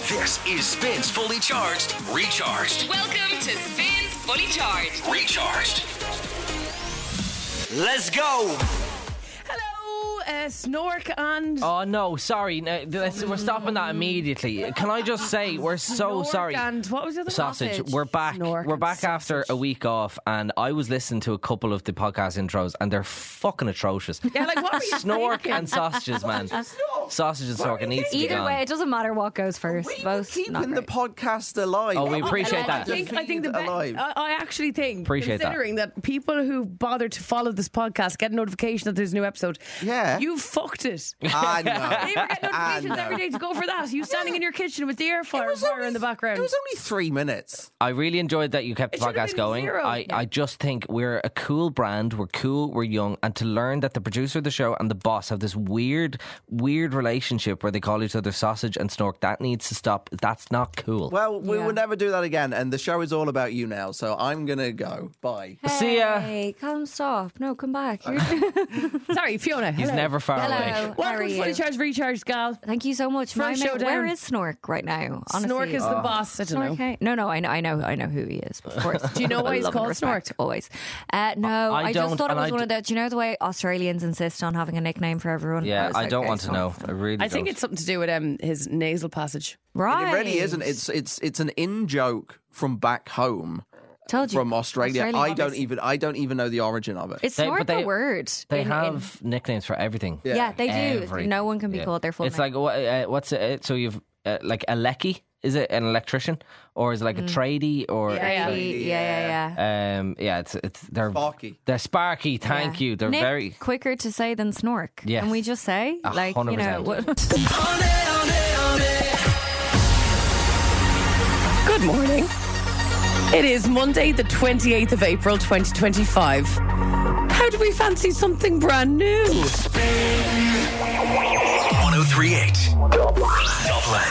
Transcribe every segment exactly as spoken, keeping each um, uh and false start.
This is Spins Fully Charged, Recharged. Welcome to Spins Fully Charged, Recharged. Let's go. Hello, uh, Snork and... Oh no, sorry. No, let's- we're stopping that immediately. Can I just say we're so Snork sorry. and what was the other Sausage. sausage? We're back. Snork we're and back after sausage. a week off, and I was listening to a couple of the podcast intros, and they're fucking atrocious. Yeah, like what were you Snork thinking? and sausages, man. Sausage and Snork. It needs to be Either gone. way, it doesn't matter what goes first. We were Both not keeping the great. podcast alive. Oh, we appreciate I that. think, I think the be- alive. I, I actually think, Appreciate that. considering that. people who bother to follow this podcast get a notification that there's a new episode. Yeah. You fucked it. I know. They were getting I notifications know. every day to go for that. You standing in your kitchen with the air fryer fire in the background. It was only three minutes. I really enjoyed that you kept the It should have podcast been going. zero. I, I just think we're a cool brand. We're cool. We're young. And to learn that the producer of the show and the boss have this weird, weird relationship where they call each other sausage and Snork, that needs to stop. That's not cool. Well, we Yeah. will never do that again. And the show is all about you now. So I'm going to go. Bye. See ya. Hey, come stop. No, come back. You're- Sorry, Fiona. He's hello. never far Hello. away. How are Welcome to Fully you? Charged, Recharged, gal. Thank you so much. First My mate- showdown. where is Snork right now? Honestly. Snork is the boss. I don't know. Snork, hey? No, no, I know, I know, I know who he is. Of course. Do you know why I he's love and called respect, Snork? Always. Uh, no, I I, don't, just thought it and was I one d- of the. Do you know the way Australians insist on having a nickname for everyone? Yeah, was I like, don't okay, want to know. Snork. I really I think don't. it's something to do with um, his nasal passage. Right. It really isn't. It's it's it's an in joke from back home. Told you. From Australia. Australian I don't obviously. even I don't even know the origin of it. It's They- Snork but they- a word. They in- in- have nicknames for everything. Yeah. Yeah, they do. Everything. No one can be Yeah. called their full It's name. like, what, uh, what's it? So you've, uh, like, a lecky? Is it an electrician? Or is it like a tradie? Or Yeah, yeah. Maybe- yeah, yeah, yeah. Um, yeah, it's it's they're Sparky. They're sparky. Thank Yeah. you. They're Nick, very quicker to say than Snork. Yes. Can we just say, A like, hundred you know, percent. what- Good morning. It is Monday, the twenty-eighth of April, twenty twenty-five. How do we fancy something brand new? one oh three point eight Dublin.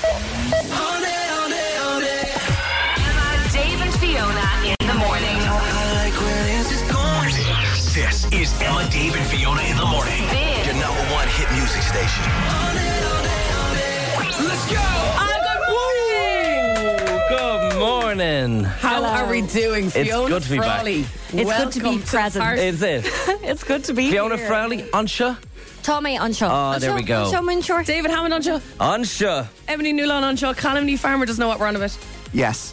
Emma, Dave and Fiona in the morning. This is Emma, Dave, and Fiona in the morning. Spins. Your number one hit music station. Let's go. Good morning. How are we doing, Fiona good to be back. Frawley? It's good to be welcome present. party. Is it it's good to be Fiona here. Frawley? Ansha? Tommy Unshaw. Oh, there we go. Unshaw Munshaw. David Hammond on show. Ansha. Ebony Newland on show. Calamity Farmer doesn't know what we're on about. Yes.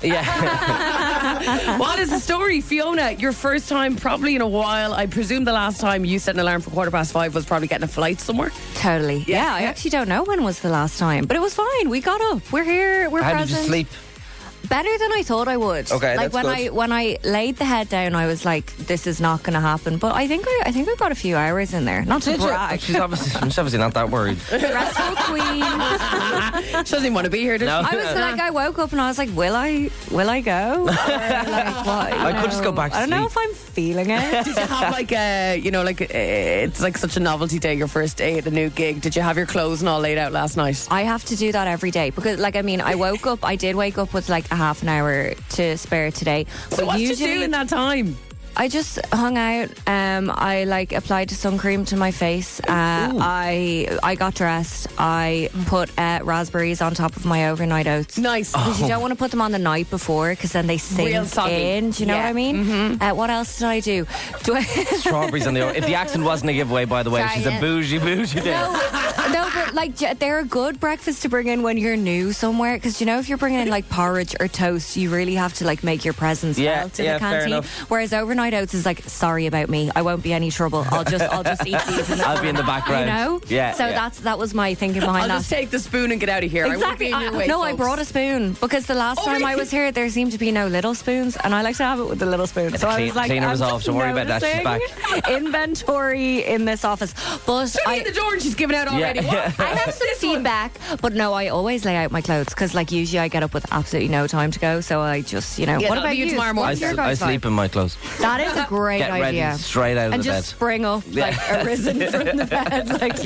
Yeah. What is the story, Fiona? Your first time probably in a while. I presume the last time you set an alarm for quarter past five was probably getting a flight somewhere. Totally. Yeah, I yeah. actually don't know when was the last time, but it was fine. We got up. We're here. We're How present. did you sleep? Better than I thought I would. Okay, like that's when good. I when I laid the head down, I was like, "This is not going to happen." But I think I, I think I got a few hours in there. Not to Did you? brag. She's obviously, she's obviously not that worried. Restful queen. She doesn't even want to be here, does No. she? I was like, I woke up and I was like, "Will I? Will I go?" Or like, what, you I could just know? go back to I don't know sleep. if I'm feeling it. Did you have like a, you know, like uh, it's like such a novelty day, your first day at a new gig. Did you have your clothes and all laid out last night? I have to do that every day because, like, I mean, I woke up. I did wake up with like a half an hour to spare today. So But what did you usually, do in that time? I just hung out. Um, I like applied sun cream to my face. Uh, I I got dressed. I put uh, raspberries on top of my overnight oats. Nice. Because you don't want to put them on the night before because then they Real sink soggy. in. Do you know Yeah. what I mean? Uh, what else did I do? Do I? Strawberries on the. If the accent wasn't a giveaway, by the way, Try she's a it. bougie bougie. No, no, but like j- they're a good breakfast to bring in when you're new somewhere. Because you know, if you're bringing in like porridge or toast, you really have to like make your presence Yeah, felt in yeah, the fair canteen. enough. Whereas overnight oats is like, sorry about me, I won't be any trouble. I'll just, I'll just eat these. In the I'll be in the corner, background. You know? Yeah, So yeah. that's that was my thinking behind I'll that. just take the spoon and get out of here. Exactly. I won't be in your way, no, I folks. brought a spoon because the last Oh, time I really? was here, there seemed to be no little spoons, and I like to have it with the little spoon. So I clean- was like, cleaner I'm resolve, just don't worry about that, she's noticing inventory in this office, but Should I. be the door and she's given out already. Yeah. What? I have some feedback, but no, I always lay out my clothes because, like, usually I get up with absolutely no time to go. So I just, you know, Yeah, what that'll about be you you? tomorrow morning. What's I, your s- I guys' sleep vibe? in my clothes. That is a great Get ready idea. straight out of And the bed. just spring up like arisen from the bed, like.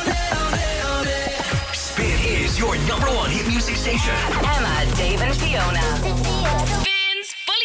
Spin is your number one hit music station. Emma, Dave and Fiona. Spins Fully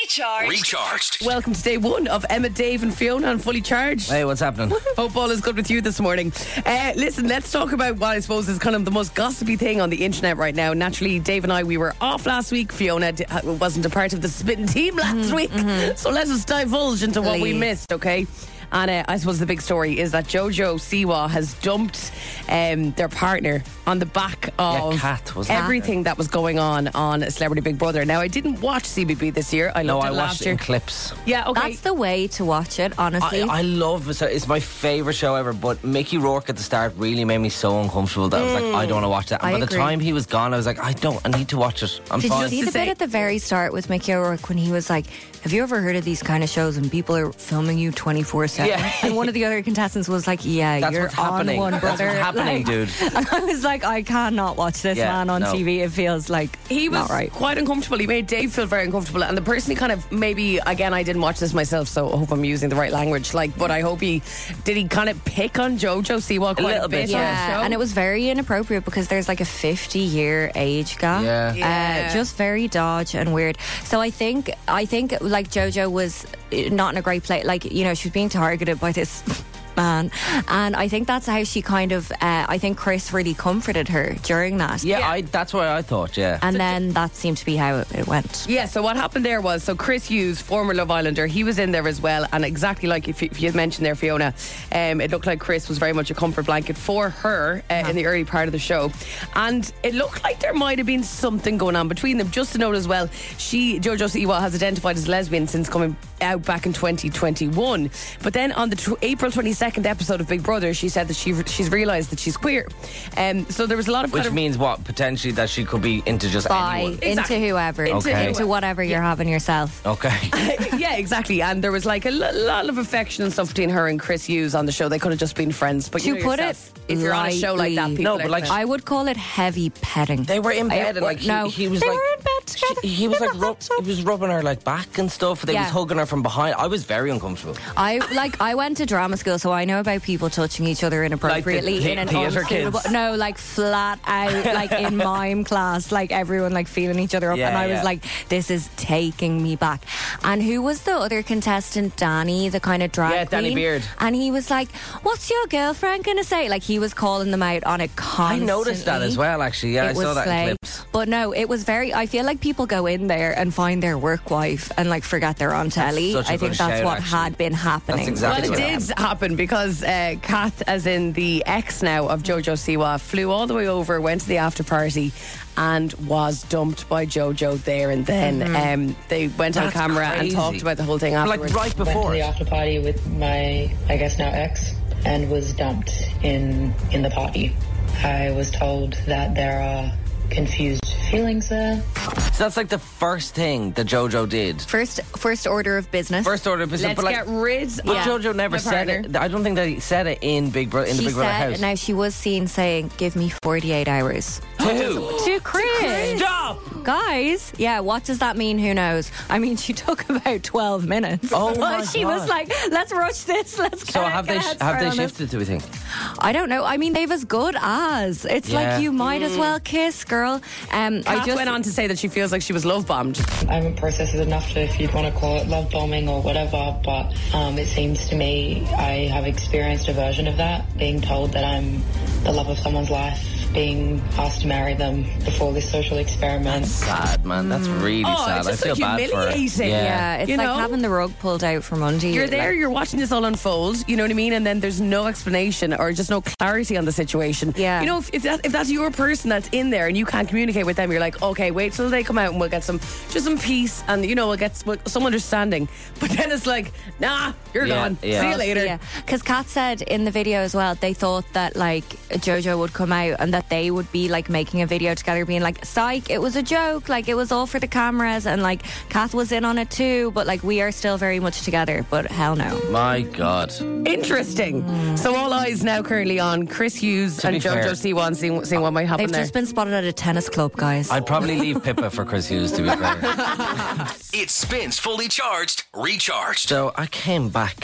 Recharge. Recharged. Welcome to day one of Emma, Dave, and Fiona on Fully Charged. Hey, what's happening? Hope all is good with you this morning. Uh, listen, let's talk about what I suppose is kind of the most gossipy thing on the internet right now. Naturally, Dave and I, we were off last week. Fiona d- wasn't a part of the spitting team last Mm-hmm, week. Mm-hmm. So let us divulge into what we Please. missed, okay? And uh, I suppose the big story is that Jojo Siwa has dumped um, their partner on the back of Yeah, Kath, wasn't it? everything that was going on on Celebrity Big Brother. Now, I didn't watch C B B this year. I No, loved I it watched last it year. in clips. Yeah, okay. That's the way to watch it, honestly. I, I love it. It's my favourite show ever. But Mickey Rourke at the start really made me so uncomfortable that I was like, I don't want to watch that. And I by the agree. time he was gone, I was like, I don't. I need to watch it. I'm Did fine. you see to the say- bit at the very start with Mickey O'Rourke when he was like, have you ever heard of these kind of shows and people are filming you twenty-four seven? Yeah. And one of the other contestants was like, yeah, That's you're what's on happening. one, That's brother. what's happening, Like- dude. And I was like, I cannot watch this Yeah, man on no. T V. It feels like He was not right. quite uncomfortable. He made Dave feel very uncomfortable. And the person he kind of maybe, again, I didn't watch this myself, so I hope I'm using the right language. Like, but I hope he did he kind of pick on Jojo Siwa quite a, little bit bit, on the Yeah, show? and it was very inappropriate because there's like a fifty year age gap. Yeah. Yeah. Uh, just very dodge and weird. So I think I think like JoJo was uh, not in a great place. Like, you know, she was being targeted by this man, and I think that's how she kind of. Uh, I think Chris really comforted her during that. Yeah, I, that's what I thought, yeah. And then that seemed to be how it, it went. Yeah, so what happened there was, so Chris Hughes, former Love Islander, he was in there as well, and exactly like if you, if you had mentioned there, Fiona, um, it looked like Chris was very much a comfort blanket for her uh, in the early part of the show, and it looked like there might have been something going on between them. Just to note as well, she, Jojo Siwa, has identified as lesbian since coming out back in twenty twenty-one, but then on the tw- April twenty-second episode of Big Brother, she said that she she's realised that she's queer, um, so there was a lot of Which kind of means what? Potentially that she could be into just Bye anyone. Exactly. into whoever, Okay. into whatever you're having yourself. Okay. yeah, exactly. And there was like a lo- lot of affection and stuff between her and Chris Hughes on the show. They could have just been friends. But you To know put yourself, it if you're on a show like that, lightly. people No, but are like, gonna- I would call it heavy petting. They were in I- bed and like he, no, he was they like were in bed together. She, he was in like the rub, hot tub. he was rubbing her like back and stuff. They Yeah. was hugging her from behind. I was very uncomfortable. I like I went to drama school, so I know about people touching each other inappropriately Like the in an theatre unsuitable. kids. No, like flat out, like in mime class, like everyone like feeling each other up, Yeah, and I was yeah. like, this is taking me back. And who was the other contestant? Danny, the kind of drag Yeah, Danny queen? Beard. And he was like, "What's your girlfriend gonna say?" Like he was calling them out on it I constantly. noticed that as well. Actually, yeah, It I was saw that slay. in clips. But no, it was very. I feel like people go in there and find their work wife and like forget they're on telly. such a I think good that's shout, what actually. had been happening. That's exactly Well, it what did happen because uh, Kath, as in the ex now of Jojo Siwa, flew all the way over, went to the after party, and was dumped by Jojo there and then. Um, they went on That's camera and crazy. talked about the whole thing afterwards. Like right Went before. to the after party with my, I guess now ex, and was dumped in in the party. I was told that there are confused feelings there. So that's like the first thing that JoJo did. First, first order of business. First order of business. Let's but like, get rid but of JoJo never my said partner. it. I don't think that he said it in Big Brother in the she Big Brother said, house. now she was seen saying, "Give me forty-eight hours." Who? To Chris. Stop! Guys, yeah, what does that mean? Who knows? I mean, she took about twelve minutes. Oh But my she God. was like, let's rush this, let's get So it, have get they a head have start they on this. shifted? Do we think? I don't know. I mean, they've as good as. It's Yeah. like you might as well kiss, girl. Um, I Kath just went on to say that she feels like she was love bombed. I haven't processed it enough to, if you'd want to call it love bombing or whatever, but um, it seems to me I have experienced a version of that, being told that I'm the love of someone's life, being asked to marry them before this social experiment. Sad, man. That's really Oh, sad. it's I just, feel like, bad for her. humiliating. Yeah, it's You like know? having the rug pulled out from under you. You're there, like- you're watching this all unfold, you know what I mean? And then there's no explanation or just no clarity on the situation. Yeah. You know, if, if, that, if that's your person that's in there and you can't communicate with them, you're like, okay, wait till they come out and we'll get some, just some peace and, you know, we'll get some, some understanding. But then it's like, nah, you're Yeah, gone. yeah. See you later. Yeah, because Kat said in the video as well, they thought that like JoJo would come out and that they would be like making a video together, being like, "Psych, it was a joke, like it was all for the cameras," and like Kat was in on it too, but like we are still very much together. But hell no. My God. Interesting. So all eyes now currently on Chris Hughes To and be fair- Jojo Siwa, seeing, seeing what might happen They've there. just been spotted at a tennis club, guys. I'd probably leave Pippa for Chris Hughes, to be fair. It spins fully charged, recharged. So I came back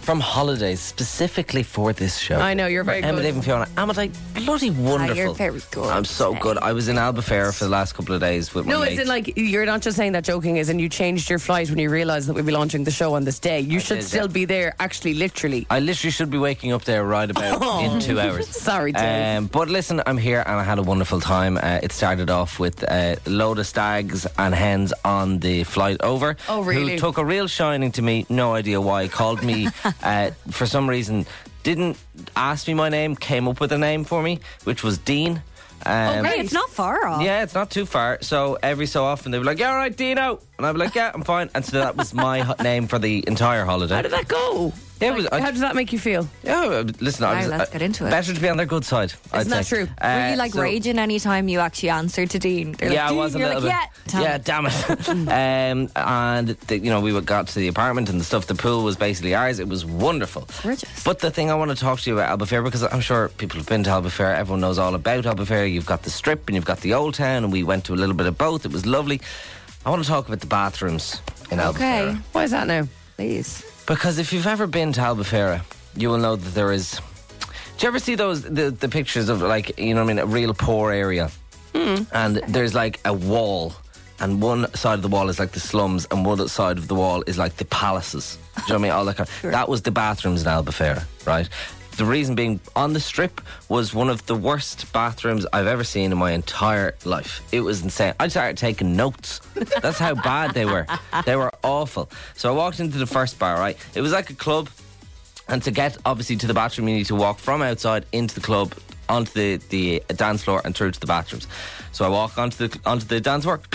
from holidays specifically for this show. I know, you're very Emma, good. Dave and Fiona. Am I bloody wonderful? you're very good. I'm so good. I was in Albufeira for the last couple of days with my No, mates. it's in like, you're not just saying that joking, is and you changed your flight when you realised that we'd be launching the show on this day. You should did, still yeah. be there, actually, literally. I literally should be waking up there right about in two hours. Sorry, Dave. Um, but listen, I'm here and I had a wonderful time. Uh, it started off with a load of stags and hens on the flight over. Oh, really? Who took a real shining to me. No idea why. Called me uh, for some reason. Didn't ask me my name. Came up with a name for me, which was Dean. Um, great. Hey, it's not far off. Yeah, it's not too far. So every so often they were like, "Yeah, all right, Dino," and I'd be like, "Yeah, I'm fine." And so that was my ho- name for the entire holiday. How did that go? Yeah, it was- I- How does that make you feel? Yeah, uh, listen, I Wow, was, let's uh, get into it. Better to be on their good side. I'd Isn't that say. true? Uh, Were you like so- raging anytime you actually answered to Dean? They're Yeah, like, I Dean, was a you're little like, bit. Yeah, Yeah, damn it. um, and the, you know, we got to the apartment and the stuff. The pool was basically ours. It was wonderful. Gorgeous. But the thing I want to talk to you about Albufeira, because I'm sure people have been to Albufeira. Everyone knows all about Albufeira. You've got the Strip and you've got the Old Town, and we went to a little bit of both. It was lovely. I want to talk about the bathrooms in Albufeira. Okay, Why is that now? please. Because if you've ever been to Albufeira, you will know that there is. Do you ever see those the, the pictures of, like, you know what I mean, a real poor area, mm. and there's like a wall, and one side of the wall is like the slums, and one side of the wall is like the palaces. Do you know what I mean? All that kind of, Sure. That was the bathrooms in Albufeira, right? The reason being, on the Strip was one of the worst bathrooms I've ever seen in my entire life. It was insane. I started taking notes. That's how bad they were. They were awful. So I walked into the first bar, right? It was like a club. And to get, obviously, to the bathroom, you need to walk from outside into the club, onto the, the dance floor and through to the bathrooms. So I walk onto the onto the dance floor.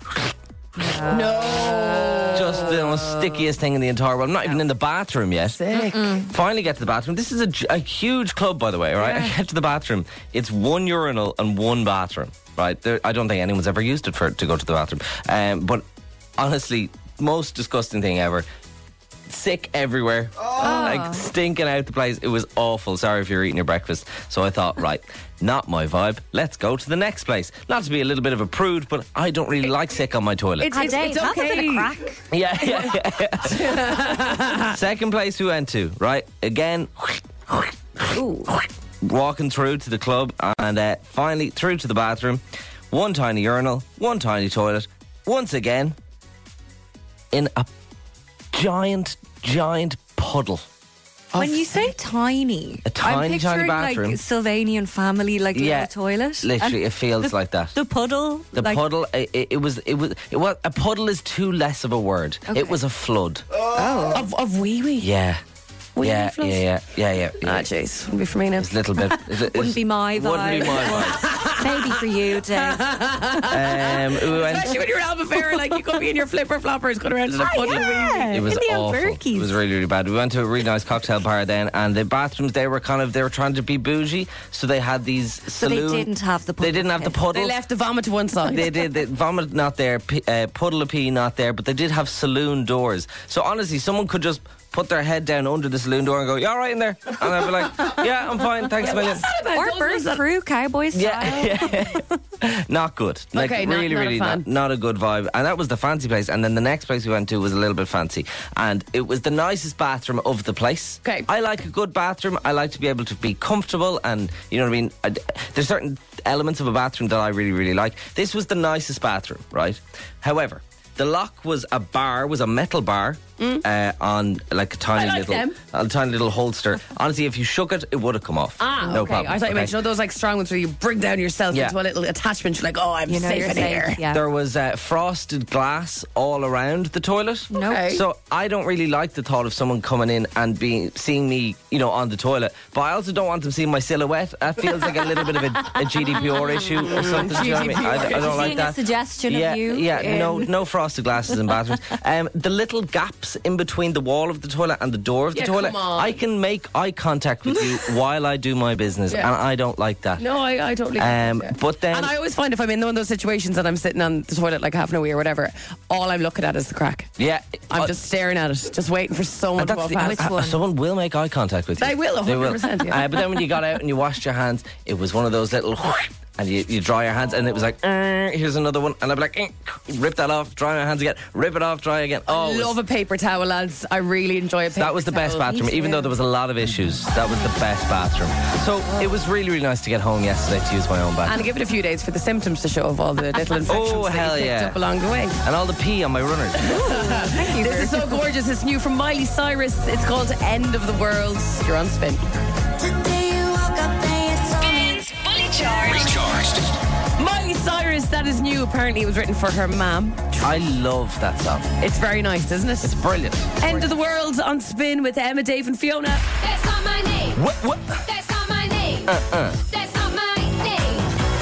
No. Just the most stickiest thing in the entire world. I'm not even in the bathroom yet. Sick. Finally get to the bathroom. This is a, j- a huge club, by the way, right? I get to the bathroom. It's one urinal and one bathroom, right? There, I don't think anyone's ever used it for to go to the bathroom. Um, but honestly, most disgusting thing ever. Sick everywhere, like stinking out the place. It was awful. Sorry if you're eating your breakfast. So I thought, right, not my vibe. Let's go to the next place. Not to be a little bit of a prude, but I don't really like sick on my toilet. It's, Hi, it's, Dave, it's have a bit okay. of crack. Yeah, yeah, yeah. Second place we went to, right? Again, Ooh. walking through to the club, and uh, finally through to the bathroom. One tiny urinal, one tiny toilet. Once again, in a giant, giant puddle. When you say tiny, A tiny, I'm tiny picturing bathroom. like Sylvanian family, like Yeah, little toilet. literally, And it feels the, like that. The puddle, The like, puddle, it, it, it was, it was, it was, a puddle is too less of a word. Okay. It was a flood. Of, of wee wee. Yeah. Wee yeah, wee flood? yeah, yeah, yeah, yeah, yeah. Ah, jeez. Wouldn't be for me now. It's a little bit. It's, it's, Wouldn't be my Wouldn't be vibe. my vibe. Maybe for you, Dave. Um, we went, Especially when you're in Albufeira, like you could be in your flipper floppers going around in a Ah, puddle of wee wee. yeah. it was in the awful. Alberkis. It was really, really bad. We went to a really nice cocktail bar then, and the bathrooms, they were kind of, they were trying to be bougie, so they had these So they saloon. didn't have the They didn't have the puddle. puddle. They left the vomit to one side. They did. The vomit not there, p- uh, puddle of pee not there, but they did have saloon doors. So honestly, someone could just put their head down under the saloon door and go, "You all right in there?" And I'd be like, "Yeah, I'm fine, thanks a million." Or burn through cowboy style. Yeah, yeah. Not good. Like, Okay, not- really, not a really fan. not, not a good vibe. And that was the fancy place. And then the next place we went to was a little bit fancy. And it was the nicest bathroom of the place. Okay. I like a good bathroom. I like to be able to be comfortable. And, you know what I mean? I, there's certain elements of a bathroom that I really, really like. This was the nicest bathroom, right? However, the lock was a bar, was a metal bar uh, on like a tiny I like little, them. a tiny little holster. Honestly, if you shook it, it would have come off. Ah, no okay. problem. I thought you okay? meant, you know, those like strong ones where you bring down yourself Yeah. into a little attachment. You're like, oh, I'm You know safe you're in safe. here. Yeah. There was uh, frosted glass all around the toilet. Nope. Okay. So I don't really like the thought of someone coming in and being seeing me, you know, on the toilet. But I also don't want them seeing my silhouette. That feels like a little bit of a, a G D P R issue or something. Do you know what I mean? I, I don't like Seeing that. a suggestion yeah, of you. yeah, in- no, no frosted glasses in bathrooms. Um, the little gaps in between the wall of the toilet and the door of the Yeah, toilet. come on. I can make eye contact with you while I do my business, Yeah. and I don't like that. No, I, I totally Um, get it, yeah. but then- And I always find if I'm in one of those situations and I'm sitting on the toilet like half an wee or whatever, all I'm looking at is the crack. Yeah, I'm uh, just staring at it, just waiting for someone And to that's walk the- past. uh, someone will make eye contact with you. They will, one hundred percent, yeah. Uh, but then when you got out and you washed your hands, it was one of those little and you, you dry your hands, and it was like, "Er, here's another one," and I'd be like, "Eh," rip that off, dry my hands again, rip it off, dry again. Oh, it was- Love a paper towel, lads. I really enjoy a paper that was the best towel. bathroom, even though there was a lot of issues. That was the best bathroom. So it was really, really nice to get home yesterday to use my own bathroom. And give it a few days for the symptoms to show of all the little infections Oh, that hell you picked yeah. up along the way. And all the pee on my runners. This is so gorgeous. It's new from Miley Cyrus. It's called End of the World. You're on Spin. Spins Fully Charged. Recharged. Miley Cyrus, that is new. Apparently, it was written for her mum. I love that song. It's very nice, isn't it? It's brilliant. End of the World on Spin with Emma, Dave, and Fiona. That's not my name. What? What? That's not my name. Uh-uh. That's not my name.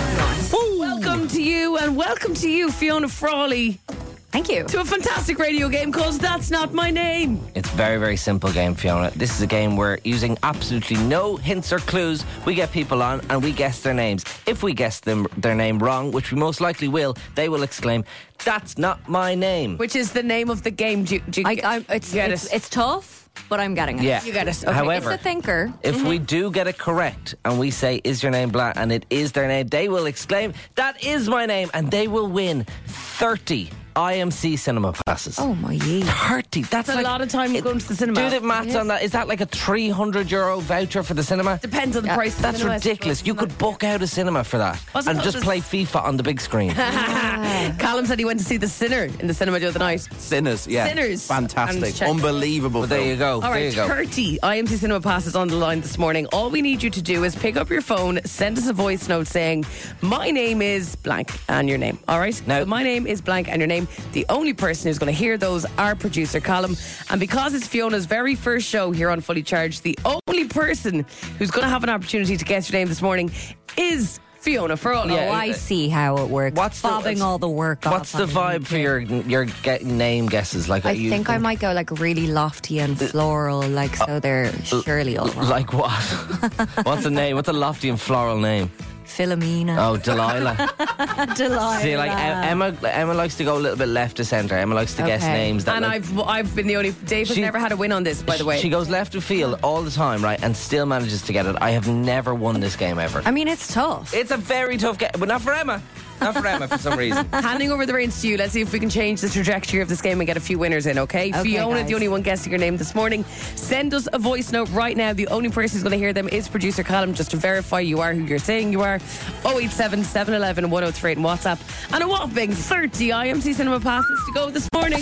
Welcome to you, and welcome to you, Fiona Frawley, Thank you. to a fantastic radio game called That's Not My Name. It's a very, very simple game, Fiona. This is a game where, using absolutely no hints or clues, we get people on and we guess their names. If we guess them their name wrong, which we most likely will, they will exclaim, "That's not my name." Which is the name of the game. Do you, do you I, get- I, it's, get it's, it? it's tough, but I'm getting it. Yeah. You get it. Okay. However, It's a thinker. if we Mm-hmm. do get it correct and we say, "Is your name blah?" and it is their name, they will exclaim, "That is my name," and they will win thirty I M C cinema passes. Oh my ye. thirty. That's That's a like, lot of time going to the cinema. do the maths on that. Is that like a three hundred euro voucher for the cinema? Depends on the price of the That's cinema, I ridiculous. suppose, You isn't could book out a cinema for that What's it and called? just play FIFA on the big screen. Callum said he went to see The Sinner in the cinema the other night. Sinners, yeah. Sinners. And Fantastic. check- Unbelievable. Well, there film. you go. All there right, you go. thirty I M C Cinema passes on the line this morning. All we need you to do is pick up your phone, send us a voice note saying, "My name is blank," and your name. All right? Now- So my name is blank and your name. The only person who's going to hear those, our producer, Callum. And because it's Fiona's very first show here on Fully Charged, the only person who's going to have an opportunity to guess your name this morning is Fiona Frawley. Yeah, Oh, I see how it works. What's the- Bobbing what's- all the work What's off the on me. vibe for your your get name guesses? Like, I are you, think I might go like really lofty and floral, like so they're surely all wrong. Like what? What's the name? What's a lofty and floral name? Philomena. Oh, Delilah. Delilah. See, like Em- Emma, Emma likes to go a little bit left to centre. Emma likes to guess Okay. names that. And like, I've I've been the only. Dave has She- never had a win on this, by the way. She goes left of field all the time, right, and still manages to get it. I have never won this game ever. I mean, it's tough. It's a very tough game, but not for Emma. Not for Emma for some reason. Handing over the reins to you. Let's see if we can change the trajectory of this game and get a few winners in, okay? Okay, Fiona, guys. the only one guessing your name this morning. Send us a voice note right now. The only person who's going to hear them is producer Callum, just to verify you are who you're saying you are. oh eight seven, seven one one, one oh three eight in WhatsApp. And a whopping thirty I M C Cinema passes to go this morning.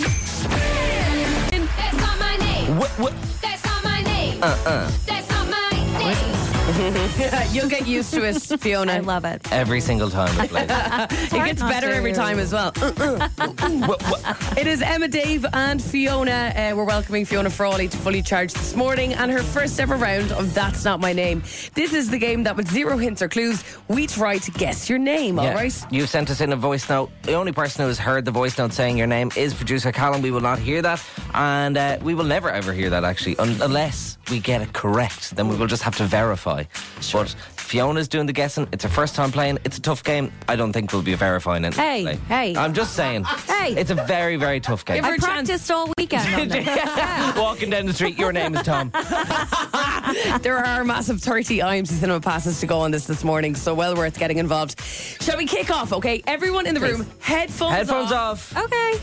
That's not my name. What, what? That's not my name. Uh-uh. That's not my name. You'll get used to it, Fiona. I love it. Every single time I play. It gets not better to. every time as well. What, what? It is Emma, Dave, and Fiona. Uh, we're welcoming Fiona Frawley to Fully Charged this morning and her first ever round of That's Not My Name. This is the game that, with zero hints or clues, we try to guess your name, all Yeah. right? You sent us in a voice note. The only person who has heard the voice note saying your name is producer Callum. We will not hear that, and uh, we will never ever hear that actually, un- unless we get it correct. Then we will just have to verify. But Fiona's doing the guessing. It's her first time playing. It's a tough game. I don't think we'll be verifying it. Hey, Like, hey. I'm just saying. Hey. It's a very, very tough game. Give her I a chance. practiced all weekend on this. Walking down the street, your name is Tom. There are a massive thirty I M C Cinema passes to go on this this morning, so well worth getting involved. Shall we kick off, okay? Everyone in the room, headphones, Headphones off. Okay.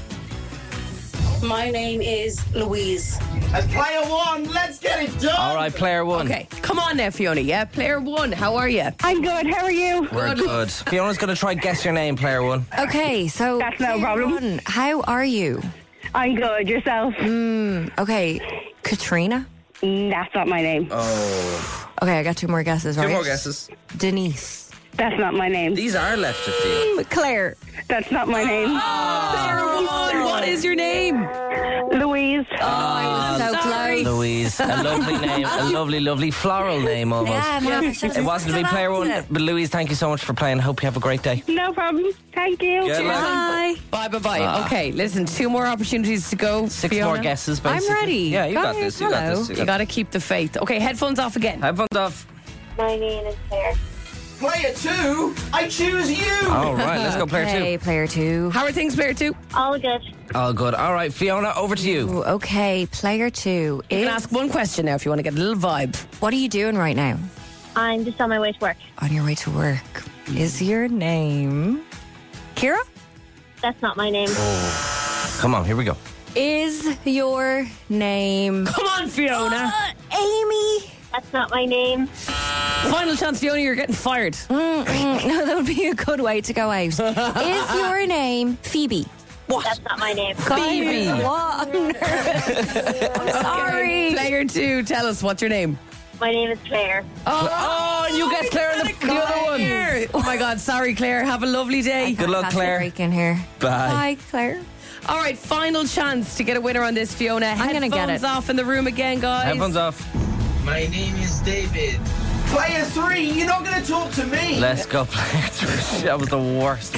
My name is Louise. As player one, let's get it done. All right, player one. Okay, come on now, Fiona, yeah? Player one, how are you? I'm good. How are you? We're good. Fiona's going to try guess your name, player one. Okay, so That's no problem. One, how are you? I'm good. Yourself? Okay, Katrina. That's not my name. Okay, I got two more guesses, right? Two more guesses. Denise. That's not my name. These are left of field. Claire. That's not my name. Player one, what is your name? Louise. Oh, so sorry. close. Louise, a lovely name, a lovely, lovely floral name almost. Yeah, man, I should've It wasn't to be pronounced player one, it. but Louise, thank you so much for playing. Hope you have a great day. No problem. Thank you. Good luck. Bye. Bye, bye, bye. Ah. Okay, listen, two more opportunities to go. Six Fiona. more guesses, I'm basically. ready. Yeah, you got Guys, this. You got hello. this. You You got got to keep the faith. Okay, headphones off again. Headphones off. My name is Claire. Player two, I choose you. All right, let's go player Okay, player two. How are things, player two? All good. two. All good. All right, Fiona, over to you. Ooh, okay, player two. You Is, can ask one question now if you want to get a little vibe. what are you doing right now? I'm just on my way to work. On your way to work. Is your name Kira? That's not my name. Come on, here we go. Is your name Come on, Fiona. uh, Amy? That's not my name. Final chance, Fiona, you're getting fired. Mm-mm. No, that would be a good way to go out. Is your name Phoebe? That's not my name. Phoebe. What on earth? I'm sorry. Player two, tell us what's your name. My name is Claire. Oh, and you get Claire in the, the other one. Oh my God, sorry, Claire. Have a lovely day. Good luck, Pass the Claire. break in here. Bye. Bye, Claire. All right, final chance to get a winner on this, Fiona. I'm gonna get Headphones it. off in the room again, guys. Headphones off. My name is David. Player three, you're not going to talk to me. Let's go, player three. That was the worst.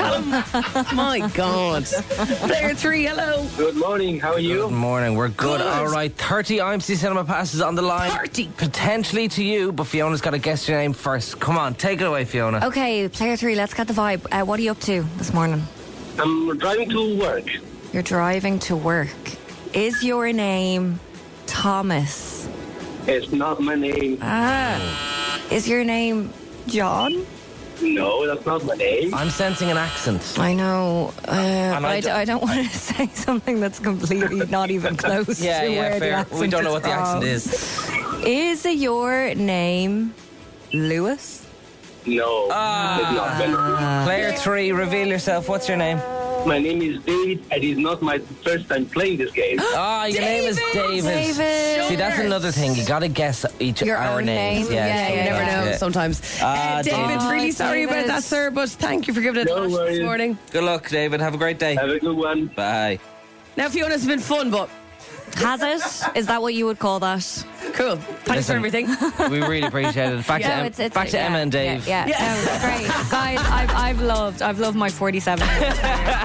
My God. Player three, hello. Good morning. How are Good you? morning. We're good. Good. All right, thirty I M C Cinema passes on the line. thirty. Potentially to you, but Fiona's got to guess your name first. Come on, take it away, Fiona. Okay, player three, let's get the vibe. Uh, what are you up to this morning? I'm driving to work. You're driving to work. Is your name Thomas? It's not my name. Ah. Is your name John? No, that's not my name. I'm sensing an accent. I know. Uh, And I I, d- don't- I don't want to say something that's completely not even close Yeah, to yeah, where the fair. accent We don't know is what the accent from. is. Is your name Lewis? No, it's not my name. Player three, reveal yourself. What's your name? My name is David, and it's not my first time playing this game. Ah, your name is David. David. See, that's another thing. You got to guess each Your our own names. name? Yeah, Yeah, You yeah, never yeah. know Yeah. sometimes. Ah, uh, David, David. really Oh, sorry about David. that, sir, but thank you for giving it No a shot worries. this morning. Good luck, David. Have a great day. Have a good one. Bye. Now, Fiona's been fun, but Has it? Is that what you would call that? cool. Thanks Listen. for everything. We really appreciate it. Back Yeah, to, No, em- it's, it's, back to yeah, Emma and Dave. Yeah, yeah. Yeah. No, it's great. Guys, I've, I've loved, I've loved my forty-seven years.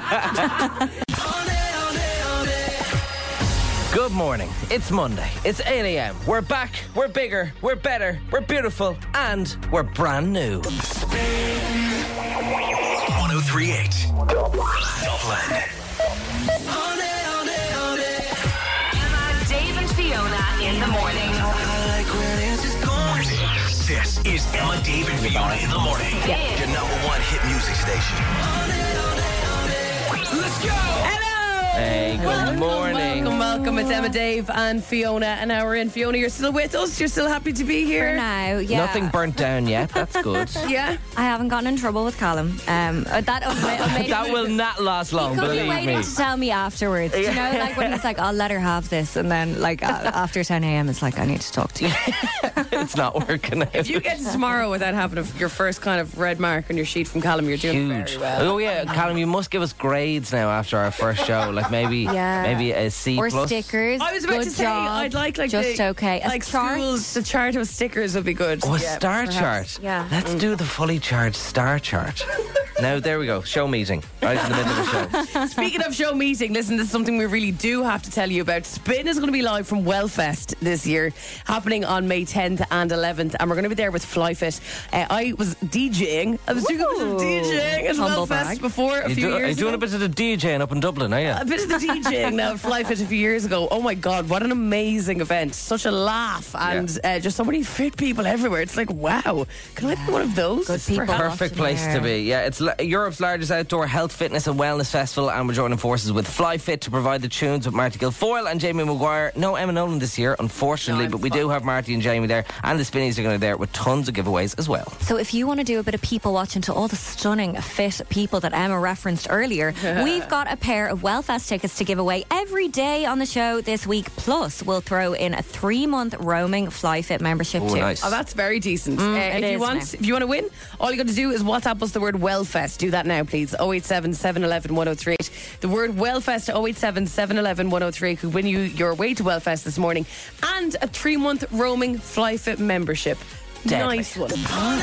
Good morning. It's Monday. It's eight a.m. We're back. We're bigger. We're better. We're beautiful. And we're brand new. one oh three point eight Dublin. Emma, Dave, and Fiona in the morning. This is Emma, Dave, and Fiona in the morning. Your number one hit music station. Let's go! Hello! Hey, good Welcome, morning. Welcome, welcome. It's Emma, Dave, and Fiona, an hour in. Fiona, you're still with us? You're still happy to be here? For now, yeah. Nothing burnt down yet. That's good. Yeah? I haven't gotten in trouble with Callum. Um, uh, that ama- That will not last long, He could be believe waiting me. to tell me afterwards. You know, like when he's like, I'll let her have this. And then, like, uh, after ten a.m., it's like, I need to talk to you. It's not working out. If you get to tomorrow without having a, your first kind of red mark on your sheet from Callum, you're doing Huge. very well. Oh yeah, Callum, you must give us grades now after our first show. Like maybe, Yeah. maybe a C Or plus. stickers. I was about Good to say, job. I'd like like Just the, okay. A like chart? schools, the chart of stickers would be good. Oh, a Yeah, star perhaps. chart. Yeah. Let's do the fully charged star chart. Now there we go. Show meeting right in the middle of the show. Speaking of show meeting, listen, this is something we really do have to tell you about. Spin is going to be live from Wellfest this year, happening on May tenth and eleventh, and we're going to be there with Flyfit. Uh, I was DJing. I was doing a bit of Ooh. DJing at Humble Wellfest brag. before a You few do, are years you doing ago. a bit of the DJing up in Dublin, are you? A bit of the DJing now at Flyfit a few years ago. Oh my God, what an amazing event. Such a laugh and Yeah. uh, just so many fit people everywhere. It's like, wow, can I be one of those? Good people. Perhaps. Perfect watching place there. to be. Yeah, it's la- Europe's largest outdoor health, fitness and wellness festival, and we're joining forces with Flyfit to provide the tunes with Marty Guilfoyle and Jamie Maguire. No Emma Nolan this year, unfortunately, No, but we fine. do have Marty and Jamie there, and the Spinnies are going to be there with tons of giveaways as well. So if you want to do a bit of people watching to all the stunning, fit people that Emma referenced earlier, we've got a pair of Wellfest tickets to give away every day on the show this week. Plus, we'll throw in a three-month roaming Flyfit membership Oh, too. nice. Oh, that's very decent. uh, it if you is want, now. if you want to win, all you got to do is WhatsApp us the word Wellfest. Do that now, please. oh eight seven, seven one one, one oh three eight. The word Wellfest oh eight seven, seven one one, one oh three eight could win you your way to Wellfest this morning and a three-month roaming Flyfit membership. Deadly. Nice one. Emma,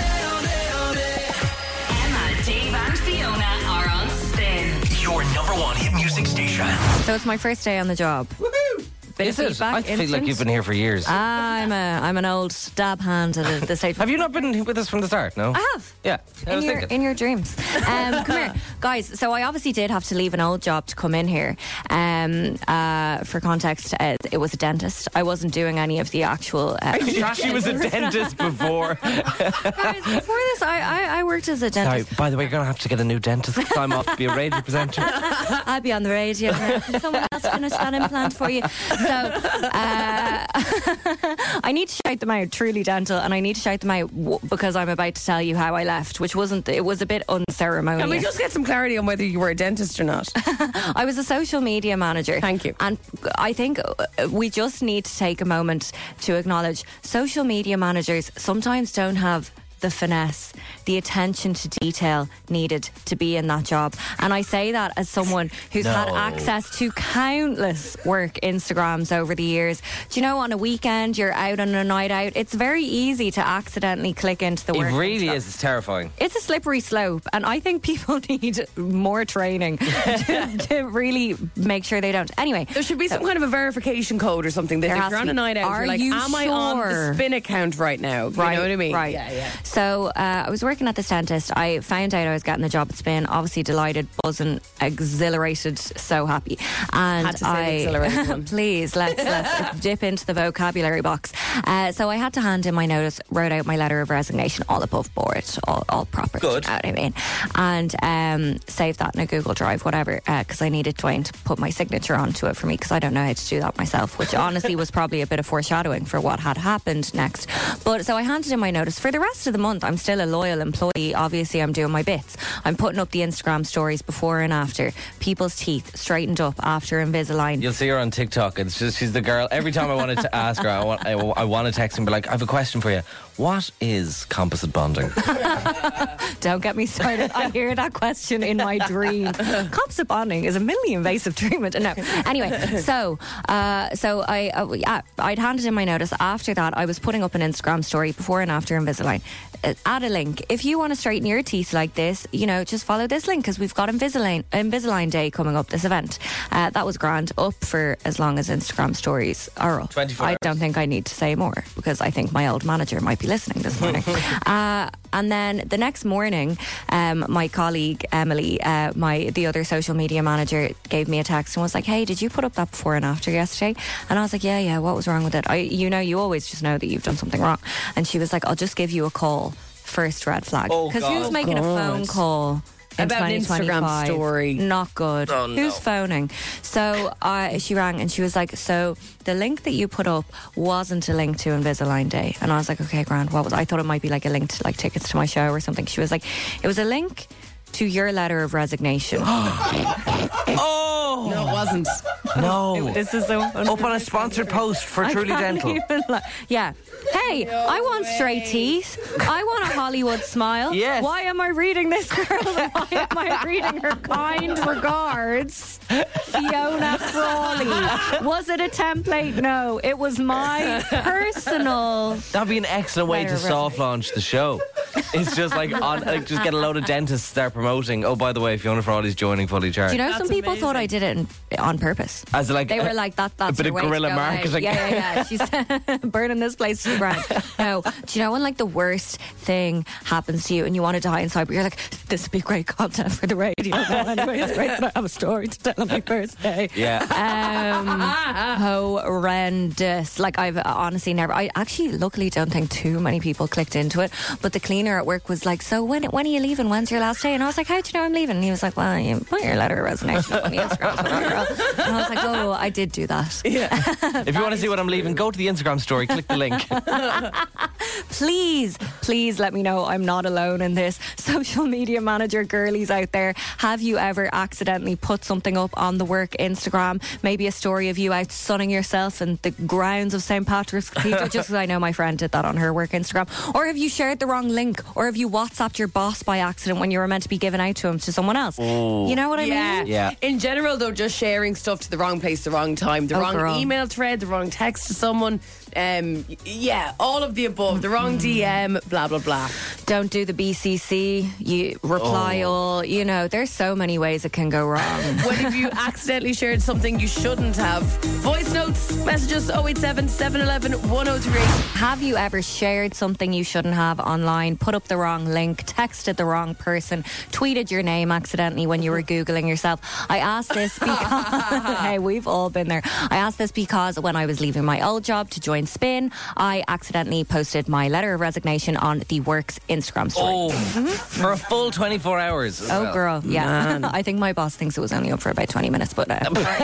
Dave, and Fiona are on Spin. Your number one hit music station. So it's my first day on the job. bit Is of it? feedback. I feel like instant. you've been here for years. I'm a I'm an old dab hand at this stage. Have you not been with us from the start? No. I have. Yeah. I In was your, thinking. in your dreams. Um, come here. Guys, so I obviously did have to leave an old job to come in here. Um, uh, for context, uh, it was a dentist. I wasn't doing any of the actual... Uh, She was a dentist before. Guys, before this, I, I, I worked as a Sorry, dentist. by the way, you're going to have to get a new dentist because I'm off to be a radio presenter. I'll be on the radio. Can someone else finish that implant for you? So, uh, I need to shout them out, Truly Dental, and I need to shout them out w- because I'm about to tell you how I left, which wasn't, it was a bit unceremonious. Can we just get some clarity on whether you were a dentist or not? I was a social media manager. Thank you. And I think uh, we just need to take a moment to acknowledge social media managers sometimes don't have the finesse, the attention to detail needed to be in that job. And I say that as someone who's No. had access to countless work Instagrams over the years. Do you know, on a weekend, you're out on a night out, it's very easy to accidentally click into the It work really Instagram. is. It's terrifying. It's a slippery slope, and I think people need more training to, to really make sure they don't. Anyway, There should be some kind of a verification code or something that There if has you're to on be. a night out, Are you're like, you am I on the sure? spin account right now? Right, You know what I mean? right. Yeah, yeah. So uh, I was working at this dentist. I found out I was getting the job at Spin. Obviously delighted, buzzing, exhilarated, so happy. And Had to say the I exhilarated one. please let's let's dip into the vocabulary box. Uh, so I had to hand in my notice, wrote out my letter of resignation, all above board, all, all proper. Good. You know what I mean? And um, saved that in a Google Drive, whatever, because I needed Dwayne to put my signature onto it for me because I don't know how to do that myself, which honestly was probably a bit of foreshadowing for what had happened next. But so I handed in my notice. For the rest of the month, I'm still a loyal employee. Obviously, I'm doing my bits. I'm putting up the Instagram stories before and after. People's teeth straightened up after Invisalign. You'll see her on TikTok. It's just she's the girl. Every time I wanted to ask her, I want I, I want to text her and be like, I have a question for you. What is composite bonding? Don't get me started. I hear that question in my dream. Composite bonding is a minimally invasive treatment. No. Anyway, so uh, so I uh, yeah, I'd handed in my notice. After that, I was putting up an Instagram story before and after Invisalign. Uh, add a link. If you want to straighten your teeth like this, you know, just follow this link because we've got Invisalign Invisalign Day coming up. This event uh, that was grand, up for as long as Instagram stories are up. twenty-four I hours. don't think I need to say more because I think my old manager might be listening this morning. uh, and then the next morning, um, my colleague Emily, uh, my the other social media manager, gave me a text and was like, "Hey, did you put up that before and after yesterday?" And I was like, "Yeah, yeah. What was wrong with it? I, you know, you always just know that you've done something wrong." And she was like, "I'll just give you a call. First red flag." Oh, Because God. who's making God. a phone call? In About an Instagram twenty twenty-five? story. Not good. Oh, no. Who's phoning? So uh, she rang and she was like, "So the link that you put up wasn't a link to Invisalign Day." And I was like, "Okay, grand. What was?" I thought it might be like a link to like tickets to my show or something. She was like, "It was a link to your letter of resignation." Oh No, it wasn't. no! This is so Up on a sponsored post for I Truly can't Dental. even li- yeah. Hey, I want straight teeth. I want a Hollywood smile. Yes. Why am I reading this girl? Why am I reading her kind regards? Fiona Frawley. Was it a template? No. It was my personal. That'd be an excellent way Letter to of soft launch the show. It's just like on, like just get a load of dentists start promoting. Oh, by the way, Fiona Frawley's joining Fully Charged. Do you know, some people thought I did it in, on purpose. As like They a- were like, that, that's a bit her of way to guerrilla go out. marketing. Yeah, yeah, yeah. She's burning this place to the ground. No, do you know when like the worst thing happens to you and you want to die inside, but you're like, this would be great content for the radio. No, anyway, it's great that I have a story to tell on my first day. Yeah. Um, horrendous. Like I've honestly never. I actually, luckily, don't think too many people clicked into it. But the cleaner at work was like, "So when when are you leaving? When's your last day?" And I was like, "How do you know I'm leaving?" And he was like, "Well, you put your letter of resignation up on the Instagram." And I was like, "Oh, I did do that." If you want to see what I'm leaving, go to the Instagram story, click the link. Please, please let me know I'm not alone in this. Social media manager girlies out there, have you ever accidentally put something up on the work Instagram? Maybe a story of you out sunning yourself in the grounds of Saint Patrick's Cathedral, just because I know my friend did that on her work Instagram. Or have you shared the wrong link? Or have you WhatsApped your boss by accident when you were meant to be giving out to him to someone else? Ooh. You know what I Yeah. mean? Yeah. In general, though, just sharing stuff to the wrong place, the wrong time, the Oh, wrong girl. email thread, the wrong text to someone. Um, yeah, all of the above. The wrong D M, blah, blah, blah. Don't do the B C C. You reply Oh. all. You know, there's so many ways it can go wrong. When have you accidentally shared something you shouldn't have? Voice notes, messages oh eight seven, seven one one, one oh three eight. Have you ever shared something you shouldn't have online, put up the wrong link, texted the wrong person, tweeted your name accidentally when you were Googling yourself? I asked this because, hey, we've all been there. I asked this because when I was leaving my old job to join Spin, I accidentally posted my letter of resignation on the Works Instagram story. Oh, for a full twenty-four hours. as Oh, well. girl, yeah. I think my boss thinks it was only up for about twenty minutes, but uh,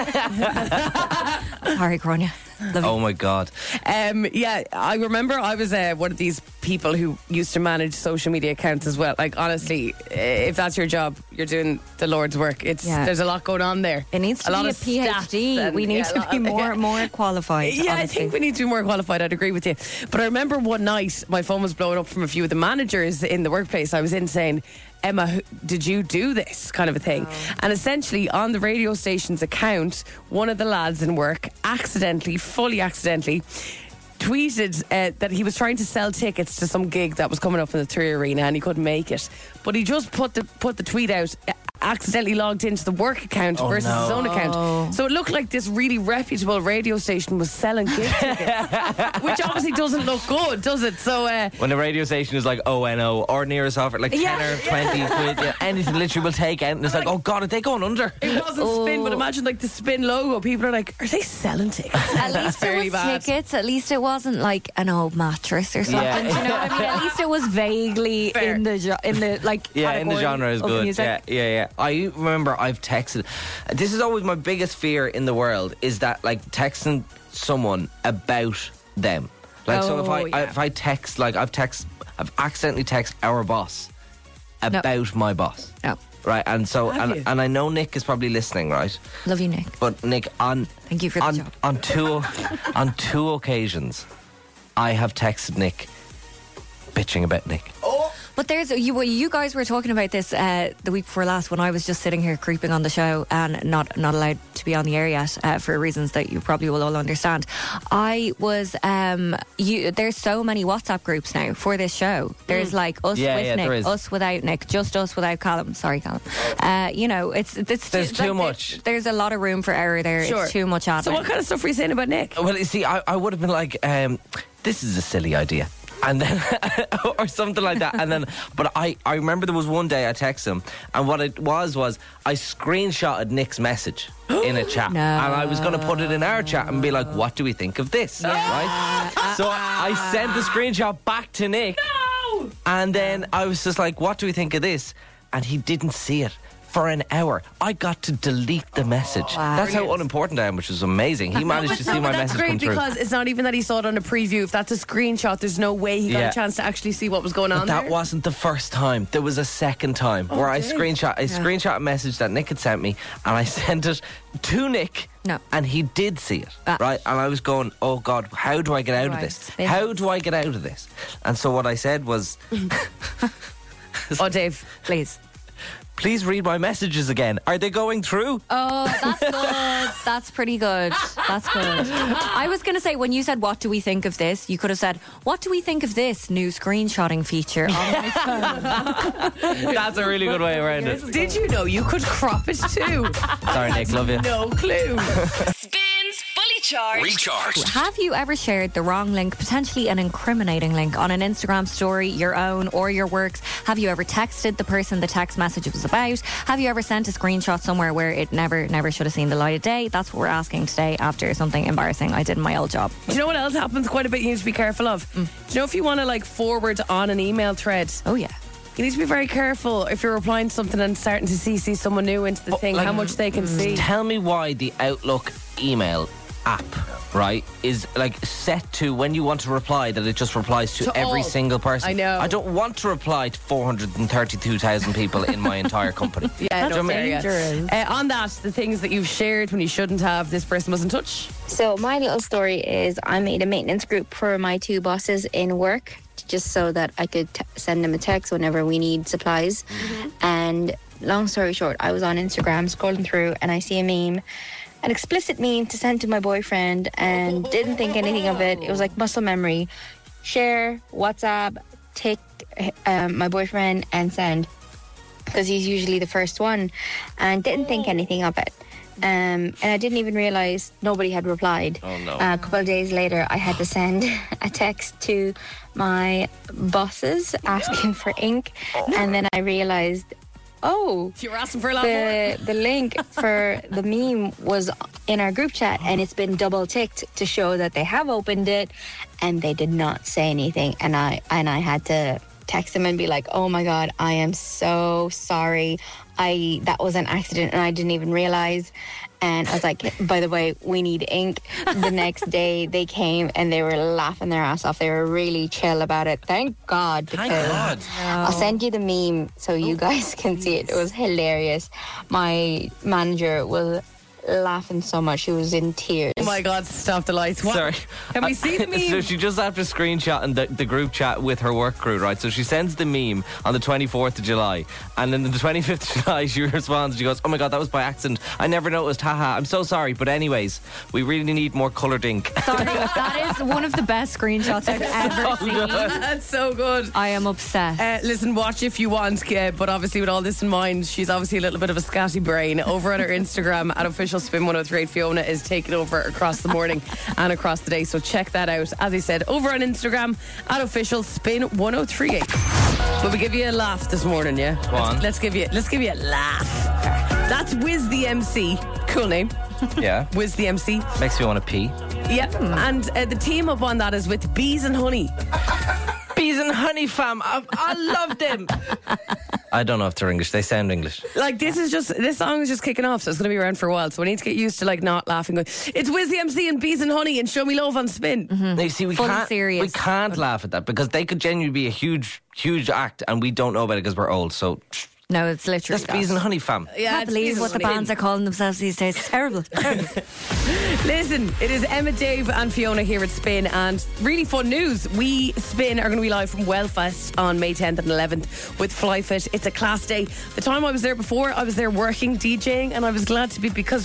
sorry, Grania. Love you. Oh my God. Um, yeah, I remember I was uh, one of these people who used to manage social media accounts as well. Like, honestly, if that's your job, you're doing the Lord's work. It's Yeah. There's a lot going on there. It needs to a lot be a of PhD. stats and- We need yeah, a to lot be of- more yeah. more qualified. Yeah, I honestly. think we need to be more qualified. I'd agree with you. But I remember one night my phone was blowing up from a few of the managers in the workplace I was in saying, Emma, who- did you do this kind of a thing? And essentially on the radio station's account, one of the lads in work accidentally, fully accidentally, tweeted uh, that he was trying to sell tickets to some gig that was coming up in the Three Arena and he couldn't make it. But he just put the put the tweet out, uh, accidentally logged into the work account Oh, versus his no. own account. So it looked like this really reputable radio station was selling gig tickets, which obviously doesn't look good, does it? So uh, When the radio station is like O N O or nearest offer, like Yeah, ten or twenty quid, yeah, anything literally will take out. And it's like, oh God, are they going under? it wasn't Spin, but imagine like the Spin logo. People are like, are they selling tickets? At least it was bad. tickets. At least it wasn't like an old mattress or something. Yeah. Do you know what I mean? At least it was vaguely Fair. in the jo- in the like. Yeah, in the category genre is of good. music. Yeah, yeah, yeah. I remember I've texted. This is always my biggest fear in the world is that like texting someone about them. Like so, if Oh, I, I yeah. if I text like I've text I've accidentally text our boss about my boss. No. Right, and so Have and, you? and I know Nick is probably listening, right? Love you, Nick. But Nick, on Thank you for the on, job. on two on two occasions, I have texted Nick bitching about Nick. But there's you. well, You guys were talking about this uh, the week before last when I was just sitting here creeping on the show and not not allowed to be on the air yet uh, for reasons that you probably will all understand. I was. Um, you. There's so many WhatsApp groups now for this show. There's like us Yeah, with yeah, there Nick, is. us without Nick, just us without Callum. Sorry, Callum. Uh, you know, it's it's There's like, too there- much. There's a lot of room for error there. Sure. It's too much admin. So what kind of stuff were you saying about Nick? Well, you see, I, I would have been like, um, this is a silly idea. And then, or something like that. And then, but I, I remember there was one day I texted him, and what it was was I screenshotted Nick's message in a chat, No. and I was going to put it in our chat and be like, "What do we think of this?" Right? So I sent the screenshot back to Nick, and then I was just like, "What do we think of this?" And he didn't see it. For an hour, I got to delete the message. That's how unimportant I am, which was amazing. He managed to see No, my but that's message great come through. because it's not even that he saw it on a preview. If that's a screenshot, there's no way he got Yeah. a chance to actually see what was going on But that there. wasn't the first time. There was a second time where I dear. screenshot I screenshot a message that Nick had sent me, and I sent it to Nick. No. And he did see it, Ah. right? And I was going, "Oh God, how do I get out of Right, this? spin How it. do I get out of this?" And so what I said was, Oh, Dave. Please. "Please read my messages again. Are they going through?" Oh, that's good. That's pretty good. That's good. I was going to say, when you said, what do we think of this? You could have said, what do we think of this new screenshotting feature on my phone? That's a really good way around it. Did you know you could crop it too? Sorry, Nick. Love you. No clue. Spins Fully Charged. Recharged. Have you ever shared the wrong link, potentially an incriminating link, on an Instagram story, your own or your work's? Have you ever texted the person the text message was about? Have you ever sent a screenshot somewhere where it never, never should have seen the light of day? That's what we're asking today after something embarrassing I did in my old job. Do you know what else happens quite a bit you need to be careful of? Mm. Do you know if you want to like forward on an email thread, Oh, yeah. you need to be very careful if you're replying to something and starting to C C someone new into the thing, like- how much they can see. Tell me why the Outlook email app, right, is like set to when you want to reply that it just replies to, To every all. single person. I know. I don't want to reply to four hundred thirty-two thousand people in my entire company. Yeah, Do you know no, what I mean? fair, yeah. Uh, on that, the things that you've shared when you shouldn't have, this person was in touch. So my little story is I made a maintenance group for my two bosses in work just so that I could t- send them a text whenever we need supplies. And long story short, I was on Instagram scrolling through and I see a meme an explicit meme to send to my boyfriend and didn't think anything of it. It was like muscle memory. Share, WhatsApp, tick um, my boyfriend and send, because he's usually the first one, and didn't think anything of it. Um, and I didn't even realise nobody had replied. Oh, no. Uh, a couple of days later, I had to send a text to my bosses asking for ink, and then I realised, oh, You were asking for a lot the, the link for the meme was in our group chat, and it's been double ticked to show that they have opened it, and they did not say anything. And I and I had to text them and be like, oh my God, I am so sorry. I that was an accident and I didn't even realise. And I was like, by the way, we need ink. The next day they came and they were laughing their ass off. They were really chill about it. Thank God. Because Thank God. I'll send you the meme so you guys can see it. It was hilarious. My manager was laughing so much. She was in tears. Oh my God, stop the lights. What? Sorry. Can we see the meme? So she just after screenshotting the, the group chat with her work crew, right? So she sends the meme on the twenty-fourth of July, and then the twenty-fifth of July she responds, she goes, oh my God, that was by accident. I never noticed, haha, I'm so sorry. But anyways, we really need more coloured ink. Sorry, that is one of the best screenshots I've ever So seen. good. That's so good. I am obsessed. Uh, listen, watch if you want, uh, but obviously with all this in mind, she's obviously a little bit of a scatty brain. Over on her Instagram at official spin one oh three, Fiona is taking over across the morning and across the day, so check that out. As I said, over on Instagram at official spin one oh three eight. Will we give you a laugh this morning? Yeah, Go on. Let's, let's give you let's give you a laugh. That's Wiz the M C. Cool name. Yeah. Wiz the M C. Makes me want to pee. Yeah, and uh, the team up on that is with Bees and Honey. Bees and Honey, fam. I, I love them. I don't know if they're English. They sound English. Like, this is just, this song is just kicking off, so it's going to be around for a while. So we need to get used to, like, not laughing. It's Wiz the M C and Bees and Honey and Show Me Love on Spin. Mm-hmm. Now, you see, we Fully can't, serious. we can't laugh at that because they could genuinely be a huge, huge act and we don't know about it because we're old. So No, it's literally that's Bees and Honey, fam. I can't believe what the bands are calling themselves these days. It's terrible. terrible. Listen, it is Emma, Dave and Fiona here at Spin, and really fun news. We, Spin, are going to be live from Wellfest on May tenth and eleventh with Flyfit. It's a class day. The time I was there before, I was there working, DJing, and I was glad to be because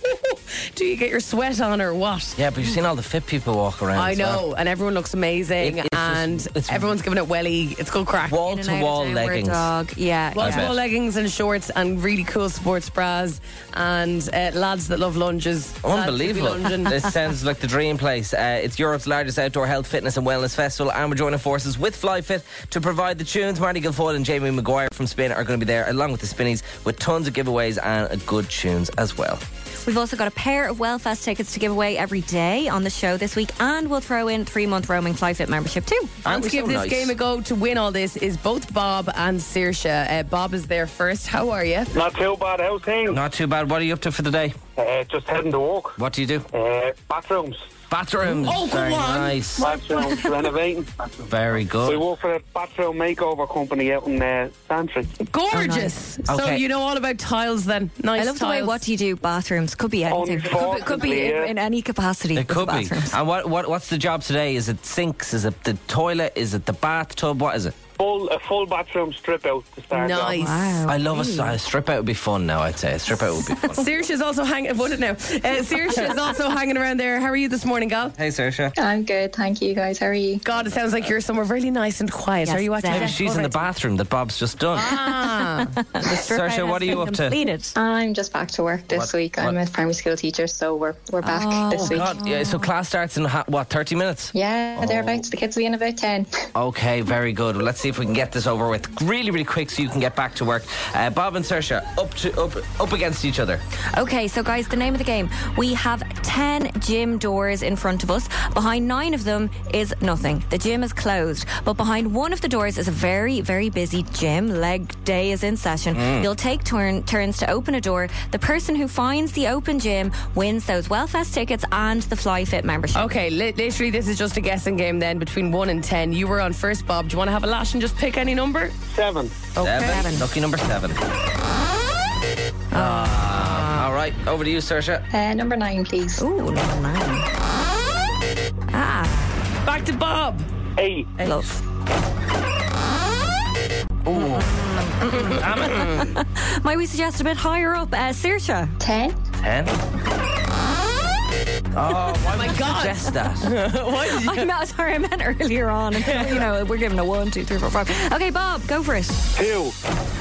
do you get your sweat on or what? Yeah, but you've seen all the fit people walk around. I as know, well. and everyone looks amazing, It- it's and just- it's- everyone's giving it welly. It's good crack. Wall In and to out wall of downward leggings. Dog. Yeah. Wall I to bet. wall leggings and shorts and really cool sports bras and uh, lads that love lunges. Unbelievable. Lads that be lunging. This sounds like the dream place. Uh, it's Europe's largest outdoor health, fitness and wellness festival, and we're joining forces with Flyfit to provide the tunes. Marty Guilfoyle and Jamie Maguire from Spin are going to be there along with the Spinnies with tons of giveaways and good tunes as well. We've also got a pair of Wellfest tickets to give away every day on the show this week, and we'll throw in three-month roaming Flyfit membership too. And to give so this nice. game a go to win all this is both Bob and Saoirse. Uh, Bob is there first. How are you? Not too bad. How's things? Not too bad. What are you up to for the day? Uh, just heading to work. What do you do? Uh, bathrooms. Bathrooms. Oh, go Very on. nice. Bathrooms renovating. Very We good. work for a bathroom makeover company out in uh, Santry. Gorgeous. So Okay. you know all about tiles then. Nice I love the way tiles. what do you do bathrooms could be anything. Could be, could be in, in any capacity. It with could be. bathrooms. And what, what what's the job today? Is it sinks? Is it the toilet? Is it the bathtub? What is it? Full, a full bathroom strip out to start Nice. off. Wow. I love a, s- a strip out would be fun now, I'd say. A strip out would be fun. Saoirse is also hanging. What it now? Uh, Saoirse is also hanging around there. How are you this morning, gal? Hey, Saoirse. I'm good, thank you guys. How are you? God, it sounds like you're somewhere really nice and quiet. Yes, are you watching? Zen. Maybe she's in the bathroom that Bob's just done. Ah. Saoirse, what are you up to? Completed. I'm just back to work this What- week. I'm what- a primary school teacher, so we're we're back Oh, this week. God, yeah, so class starts in, ha- what, thirty minutes? Yeah, thereabouts. The kids will be in about ten. Okay, very good. Well, let's see if we can get this over with really, really quick so you can get back to work. Uh, Bob and Saoirse, up, to, up, up against each other. Okay, so guys, the name of the game. We have ten gym doors in front of us. Behind nine of them is nothing. The gym is closed. But behind one of the doors is a very, very busy gym. Leg day is in session. You'll take turn, turns to open a door. The person who finds the open gym wins those Wellfest tickets and the Flyfit membership. Okay, li- literally, this is just a guessing game then between one and ten. You were on first, Bob. Do you want to have a lash and just pick any number? Seven. Okay. Seven. Lucky number seven. Ah. All right, over to you, Saoirse. Uh, number nine, please. Ooh, number nine. Ah, Back to Bob. Eight. love. Damn it. Might we suggest a bit higher up? Uh, Saoirse. Ten. Ten. Oh, why my would you God. suggest that? Why did you? I'm not sorry, I meant earlier on. You know, we're giving a one, two, three, four, five. Okay, Bob, go for it. Two.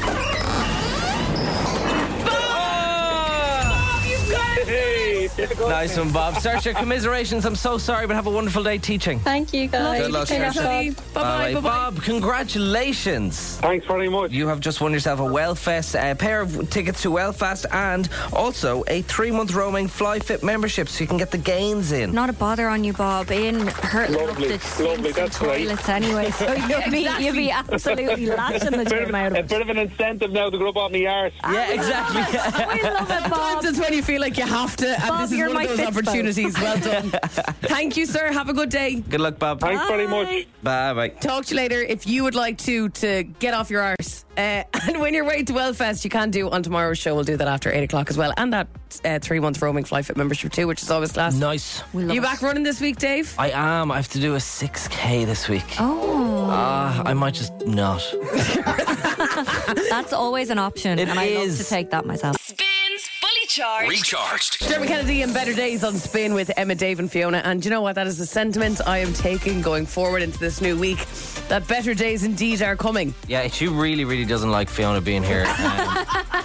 Nice one, Bob. Searcher, commiserations. I'm so sorry, but have a wonderful day teaching. Thank you, guys. Good luck, Take care, Saoirse. Bob. Bye-bye, bye-bye. Bob, congratulations. Thanks very much. You have just won yourself a Wellfest, a pair of tickets to Wellfest, and also a three-month roaming FlyFit membership, so you can get the gains in. Not a bother on you, Bob. In hurt Lovely, lovely, that's right. toilets anyway, so you'll be you'll be absolutely lashing the Bit gym of, out a of it. bit of an incentive now to grub off my arse. Yeah, exactly. We love it, Bob. Sometimes it's when you feel like you have to, and Bob, this is you're one my of those Fitspo. opportunities. Well done. Thank you, sir. Have a good day. Good luck, Bob. Thanks very much. Bye bye. Talk to you later. If you would like to to get off your arse uh, and win your way to Wellfest, you can do on tomorrow's show. We'll do that after eight o'clock as well, and that uh, three month roaming FlyFit membership too, which is always class. Nice. We love You it. back running this week, Dave? I am. I have to do a six K this week. Oh, Ah, I might just not. that's always an option, It and I love is. to take that myself. Spins Fully Charged. Recharged. Dermot Kennedy and Better Days on Spin with Emma, Dave and Fiona. And you know what? That is the sentiment I am taking going forward into this new week, that better days indeed are coming. Yeah, she really, really doesn't like Fiona being here. Um,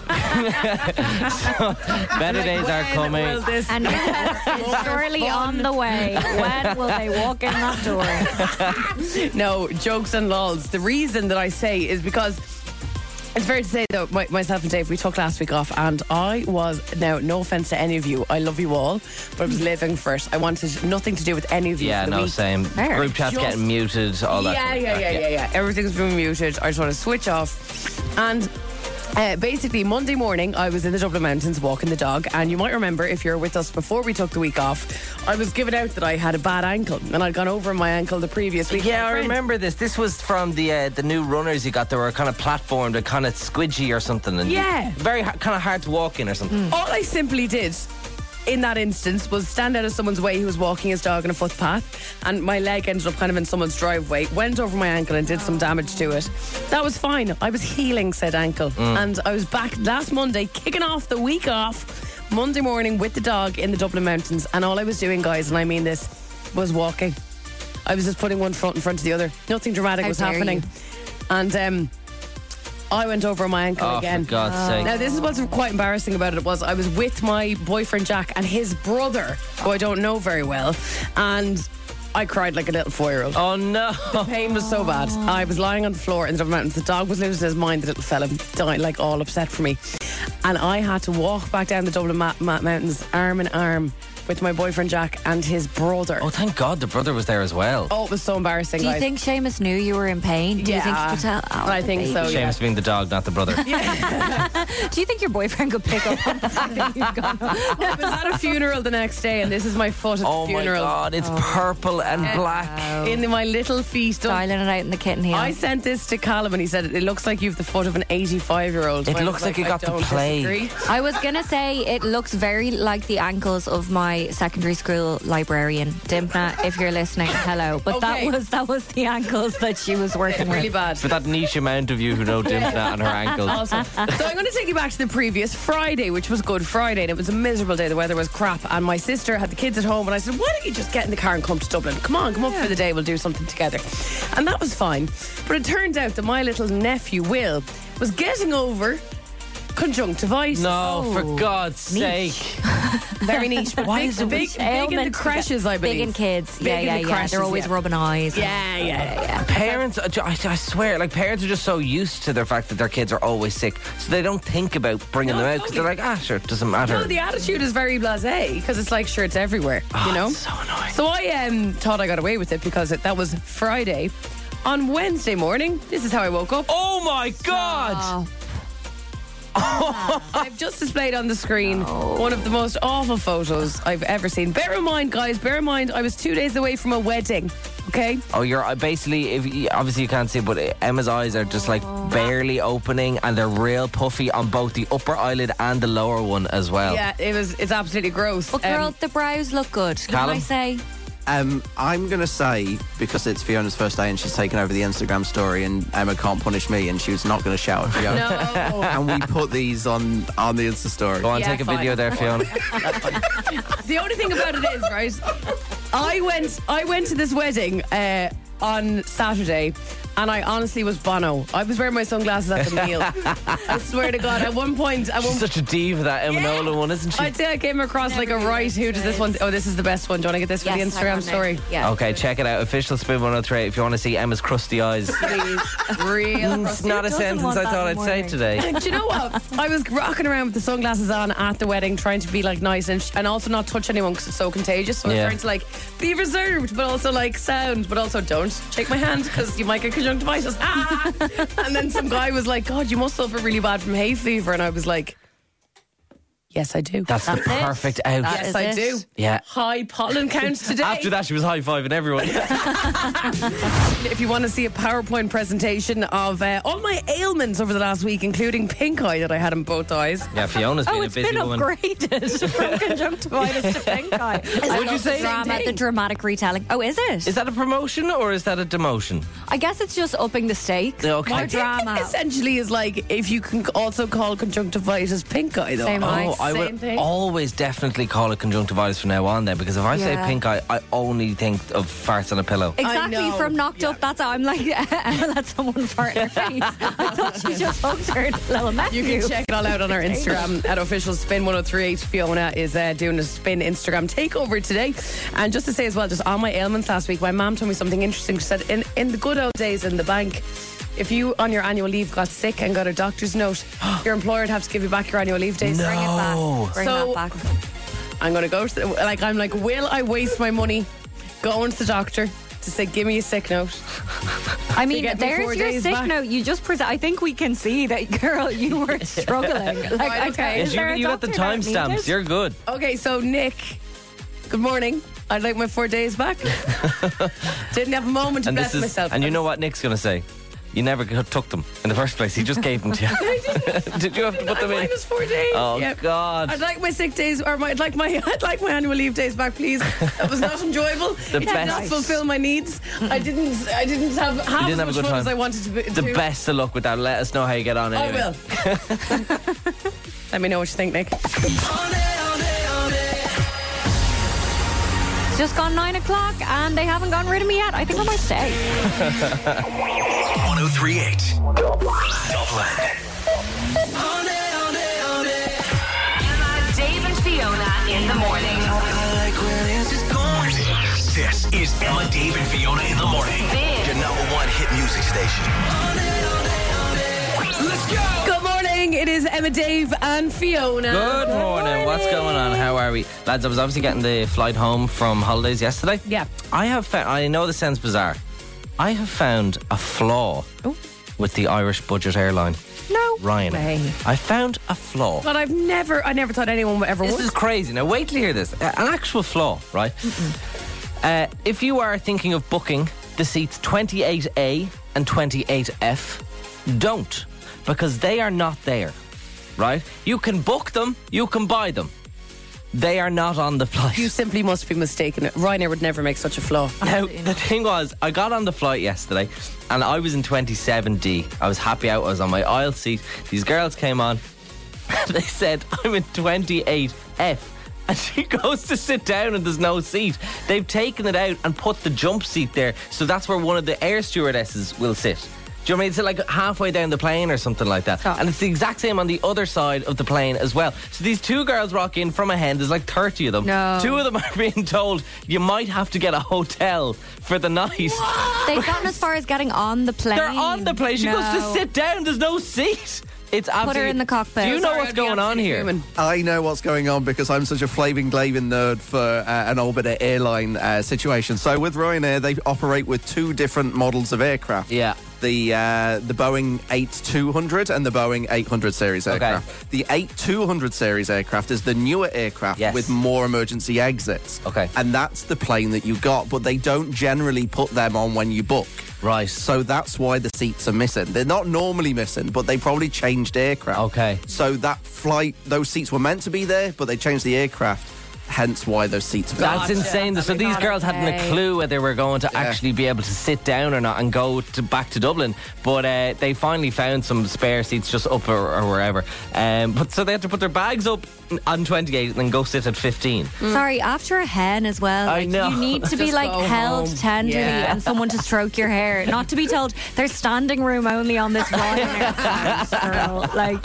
so, better days are When coming. will this And it's surely on the way. When will they walk in that door? No, jokes and lols. The reason that I say is because it's fair to say, though, my, myself and Dave, we took last week off, and I was, now, no offence to any of you, I love you all, but I was living for it. I wanted nothing to do with any of you. Yeah, for the no, week. same. Fair. Group chat's Just- getting muted, all that. Yeah, kind of yeah, stuff, yeah, yeah, yeah. Everything's been muted. I just want to switch off. And uh, basically, Monday morning, I was in the Dublin Mountains walking the dog. And you might remember, if you're with us before we took the week off, I was given out that I had a bad ankle. And I'd gone over my ankle the previous week. Yeah, My I friend- remember this. This was from the uh, the new runners you got. They were kind of platformed and kind of squidgy or something. And Yeah. very ha- kind of hard to walk in or something. All I simply did in that instance was stand out of someone's way who was walking his dog on a footpath, and my leg ended up kind of in someone's driveway, went over my ankle and did some damage to it. That was fine. I was healing said ankle, and I was back last Monday, kicking off the week off, Monday morning with the dog in the Dublin Mountains, and all I was doing, guys, and I mean this, was walking. I was just putting one foot in front of the other. Nothing dramatic How was dare happening. you. And um I went over my ankle Oh, again. for God's sake. Now, this is what's quite embarrassing about it was I was with my boyfriend Jack and his brother, who I don't know very well, and I cried like a little four-year-old. Oh, no. The pain was so bad. I was lying on the floor in the Dublin Mountains. The dog was losing his mind, the little fella, died, like all upset for me. And I had to walk back down the Dublin ma- ma- Mountains arm in arm with my boyfriend Jack and his brother. Oh, thank God the brother was there as well. Oh, it was so embarrassing, Do you guys. think Seamus knew you were in pain? Do you think he Yeah, could tell? Oh, I think baby. so, yeah. Seamus being the dog, not the brother. Do you think your boyfriend could pick up on the fact that you've gone? I was at a funeral the next day, and this is my foot at Oh the my funeral. God, it's purple and black. In my little feet. Styling it out in the kitten heel. I sent this to Callum and he said it looks like you've the foot of an eighty-five year old. It looks like you got the plague. I was gonna say it looks very like the ankles of my secondary school librarian, Dimpna. If you're listening, hello. But Okay. that was that was the ankles that she was working Really with. bad. For that niche amount of you who know Dimpna and her ankles. Awesome. So I'm going to take you back to the previous Friday, which was Good Friday, and it was a miserable day. The weather was crap, and my sister had the kids at home, and I said, "Why don't you just get in the car and come to Dublin? Come on, come up for the day. We'll do something together." And that was fine. But it turned out that my little nephew Will was getting over conjunctivitis. No, for God's sake. Very niche, but Why big, is it big, big in the Ailment. creches, I believe. Big in kids. Big yeah, in yeah, the yeah. creches, They're always yeah. rubbing eyes. Yeah, yeah, yeah. Parents, I, I swear, like parents are just so used to the fact that their kids are always sick, so they don't think about bringing No, them out because they're like, ah, sure, it doesn't matter. No, the attitude is very blasé because it's like, sure, it's everywhere, Oh, you know? it's so annoying. So I um, thought I got away with it because it, that was Friday. On Wednesday morning, this is how I woke up. Oh my God! I've just displayed on the screen one of the most awful photos I've ever seen. Bear in mind, guys, bear in mind, I was two days away from a wedding, okay? Oh, you're uh, basically, if you, obviously you can't see, but Emma's eyes are just like barely opening and they're real puffy on both the upper eyelid and the lower one as well. Yeah, it was. It's absolutely gross. But girl, Um, the brows look good. Can Callum? I say? Um, I'm going to say, because it's Fiona's first day and she's taken over the Instagram story and Emma can't punish me and she was not going to shout at Fiona. No. And we put these on, on the Insta story. Go on, Yeah, take a fine. video there, Fiona. The only thing about it is, right, I went I went to this wedding uh, on Saturday, and I honestly was Bono. I was wearing my sunglasses at the meal. I swear to God, at one point, at one She's such a diva, that Emma Yeah. Nolan one, isn't she? I'd say I came across like a right. Who does this one? Oh, this is the best one. Do you want to get this for Yes, the hang Instagram on now. story? Yeah. Okay, check it out. Official Spin one oh three if you want to see Emma's crusty eyes. Please, real. It's not a doesn't sentence want I that thought in I'd the say morning? today. Do you know what? I was rocking around with the sunglasses on at the wedding, trying to be like nice and, sh- and also not touch anyone because it's so contagious. So I was Yeah. trying to like be reserved, but also like sound, but also don't shake my hand because you might get conjunctivitis. Ah! And then some guy was like, "God, you must suffer really bad from hay fever," and I was like, "Yes, I do." That's, That's the it. perfect out. That yes, is I it. do. Yeah. High pollen counts today. After that, she was high-fiving everyone. If you want to see a PowerPoint presentation of uh, all my ailments over the last week, including pink eye that I had in both eyes. Yeah, Fiona's been Oh, a it's busy been woman. upgraded from conjunctivitis to pink eye. I Would you love say- the drama, the dramatic retelling? Oh, is it? Is that a promotion or is that a demotion? I guess it's just upping the stakes. Okay. More I think drama. Essentially, is like if you can also call conjunctivitis pink eye, though. Same Oh, eye. Oh, I Same would thing. always definitely call it conjunctivitis from now on then, because if I say Yeah. pink eye, I only think of farts on a pillow. Exactly, I know. from Knocked Yeah. Up. That's how I'm like, Emma let someone fart in her face. I thought she just hugged her little nephew. You can check it all out on our Instagram at official spin one oh three eight. Fiona is uh, doing a spin Instagram takeover today. And just to say as well, just on my ailments last week, my mum told me something interesting. She said, in, in the good old days in the bank, if you on your annual leave got sick and got a doctor's note, your employer would have to give you back your annual leave days. Bring it back. Bring So- that back. I'm going to go to the, like, I'm like, will I waste my money going to the doctor to say, give me a sick note? I mean, get me four there's your days sick back. note. You just present. I think we can see that, girl, you were struggling. Like, Right, okay. is you there a you got the doctor that timestamps. needed? You're good. Okay, so Nick, good morning. I'd like my four days back. Didn't have a moment to And bless this is, myself. and you know what Nick's going to say? You never g- took them in the first place. He just gave them to you. Did you have to put them in? Minus four days. Oh Yep. God! I'd like my sick days, or my, I'd like my, I'd like my annual leave days back, please. That was not enjoyable. The it did not best. fulfil my needs. I didn't, I didn't have half You didn't have a as much good fun time. as I wanted to. Be, The to. best of luck with that. Let us know how you get on. I Anyway. will. Let me know what you think, Nick. It's just gone nine o'clock and they haven't gotten rid of me yet. I think I might stay. one oh three eight Dublin. Emma, Dave, and Fiona in the morning. This is Emma, Dave, and Fiona in the morning. Spin. Your number one hit music station. Let's go! Good morning. It is Emma, Dave, and Fiona. Good morning. What's going on? How are we, lads? I was obviously getting the flight home from holidays yesterday. Yeah. I have found. I know this sounds bizarre. I have found a flaw Oh. with the Irish budget airline, No Ryanair. way. I found a flaw. But I've never, I never thought anyone would ever This would. is crazy. Now, wait till you hear this. Uh, an actual flaw, right? Uh, if you are thinking of booking the seats twenty-eight A and twenty-eight F, don't, because they are not there, right? You can book them, you can buy them. They are not on the flight. You simply must be mistaken. Ryanair would never make such a flaw. Now, the thing was, I got on the flight yesterday and I was in twenty-seven D. I was happy out. I was on my aisle seat. These girls came on. They said, I'm in twenty-eight F. And she goes to sit down and there's no seat. They've taken it out and put the jump seat there. So that's where one of the air stewardesses will sit. Do you know what I mean? It's like halfway down the plane or something like that. Oh. And it's the exact same on the other side of the plane as well. So these two girls rock in from a hen. There's like thirty of them. No. Two of them are being told you might have to get a hotel for the night. They've gotten as far as getting on the plane. They're on the plane. She No. goes to sit down. There's no seat. It's absolutely. her in the cockpit. Do you know Sorry, what's I'd be going on absolutely here? fuming. I know what's going on because I'm such a flaving glaving nerd for uh, an Albert airline uh, situation. So with Ryanair, they operate with two different models of aircraft. Yeah. The uh, the Boeing eight two hundred and the Boeing eight hundred series Okay. aircraft. The eight two hundred series aircraft is the newer aircraft Yes. with more emergency exits. Okay. And that's the plane that you got, but they don't generally put them on when you book. Right. So that's why the seats are missing. They're not normally missing, but they probably changed aircraft. Okay. So that flight, those seats were meant to be there, but they changed the aircraft. hence why those seats are That's insane. So these girls hadn't a okay. clue whether they were going to Yeah. actually be able to sit down or not and go to, back to Dublin. But uh, they finally found some spare seats just up or, or wherever. Um, but so they had to put their bags up on twenty-eight and then go sit at fifteen. Sorry, after a hen as well. I like, know. You need to be Just like go held home. tenderly Yeah. and someone to stroke your hair. Not to be told there's standing room only on this Ryanair flight, girl. Like,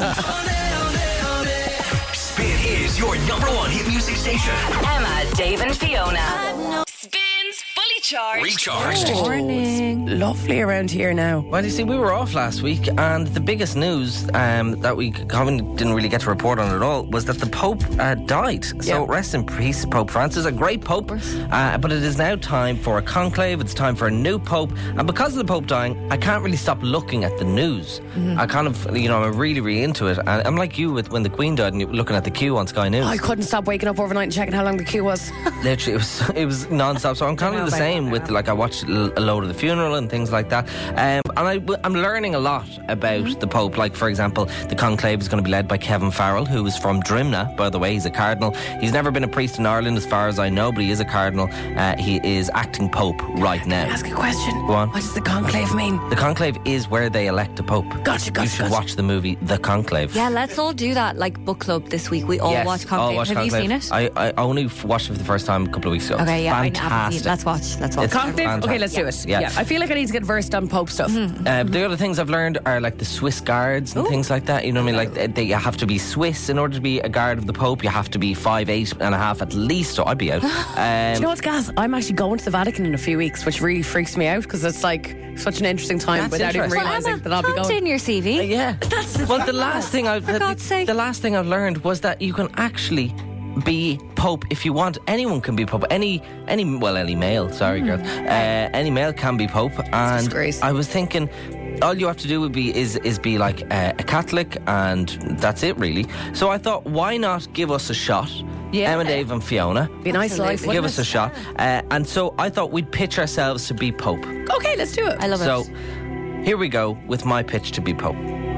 Spin is your number one hit music station. Emma, Dave, and Fiona. Spins Fully Charged. Recharged. morning. Lovely around here now. Well, you see, we were off last week, and the biggest news um, that we haven't- didn't really get to report on at all was that the Pope uh, died. So Yeah. rest in peace, Pope Francis, a great Pope. Uh, but it is now time for a conclave. It's time for a new Pope. And because of the Pope dying, I can't really stop looking at the news. I kind of, you know, I'm really, really into it. And I'm like you with when the Queen died and you were looking at the queue on Sky News. I couldn't stop waking up overnight and checking how long the queue was. Literally, it was it was non-stop. So I'm kind know of the about same that with now. like I watched a load of the funeral and things like that. Um, and I, I'm learning a lot about Mm-hmm. the Pope. Like for example, the conclave is going to be led by Kevin Farrell, who is from Drimna, by the way. He's a cardinal. He's never been a priest in Ireland, as far as I know, but he is a cardinal. Uh, he is acting Pope right now. Ask a question. Go on. What does the conclave mean? The conclave is where they elect a Pope. Gotcha, gotcha, You should gotcha. watch the movie The Conclave. Yeah, let's all do that like book club this week. We all Yes, watch I'll Conclave. watch Have Conclave. you seen it? I, I only f- watched it for the first time a couple of weeks ago. Okay, yeah, I haven't Fantastic. seen it. Let's watch. Let's watch. It's Conclave? fantastic. Okay, let's do it. Yeah. I feel like I need to get versed on Pope stuff. Uh, the other things I've learned are like the Swiss guards and things like that. You know what I mean? Like they, they you have to be Swiss in order to be a guard of the Pope. You have to be five eight and a half at least. So I'd be out. Do Um, you know what's gas? I'm actually going to the Vatican in a few weeks, which really freaks me out because it's like such an interesting time That's without even interesting. realising Emma, that I'll be hand going. in your C V. yeah. That's the well, the thing. last thing I've For the, God's sake. the last thing I've learned was that you can actually be Pope if you want. Anyone can be Pope. Any any well any male. Sorry, girl. Uh, any male can be Pope. And disgrace. I was thinking, all you have to do would be is is be like a, a Catholic, and that's it really. So I thought, why not give us a shot? Yeah. Emma, Dave, and Fiona. Be a nice life. Give wouldn't us it? a shot. Uh, and so I thought we'd pitch ourselves to be Pope. Okay, let's do it. I love So it. here we go with my pitch to be Pope.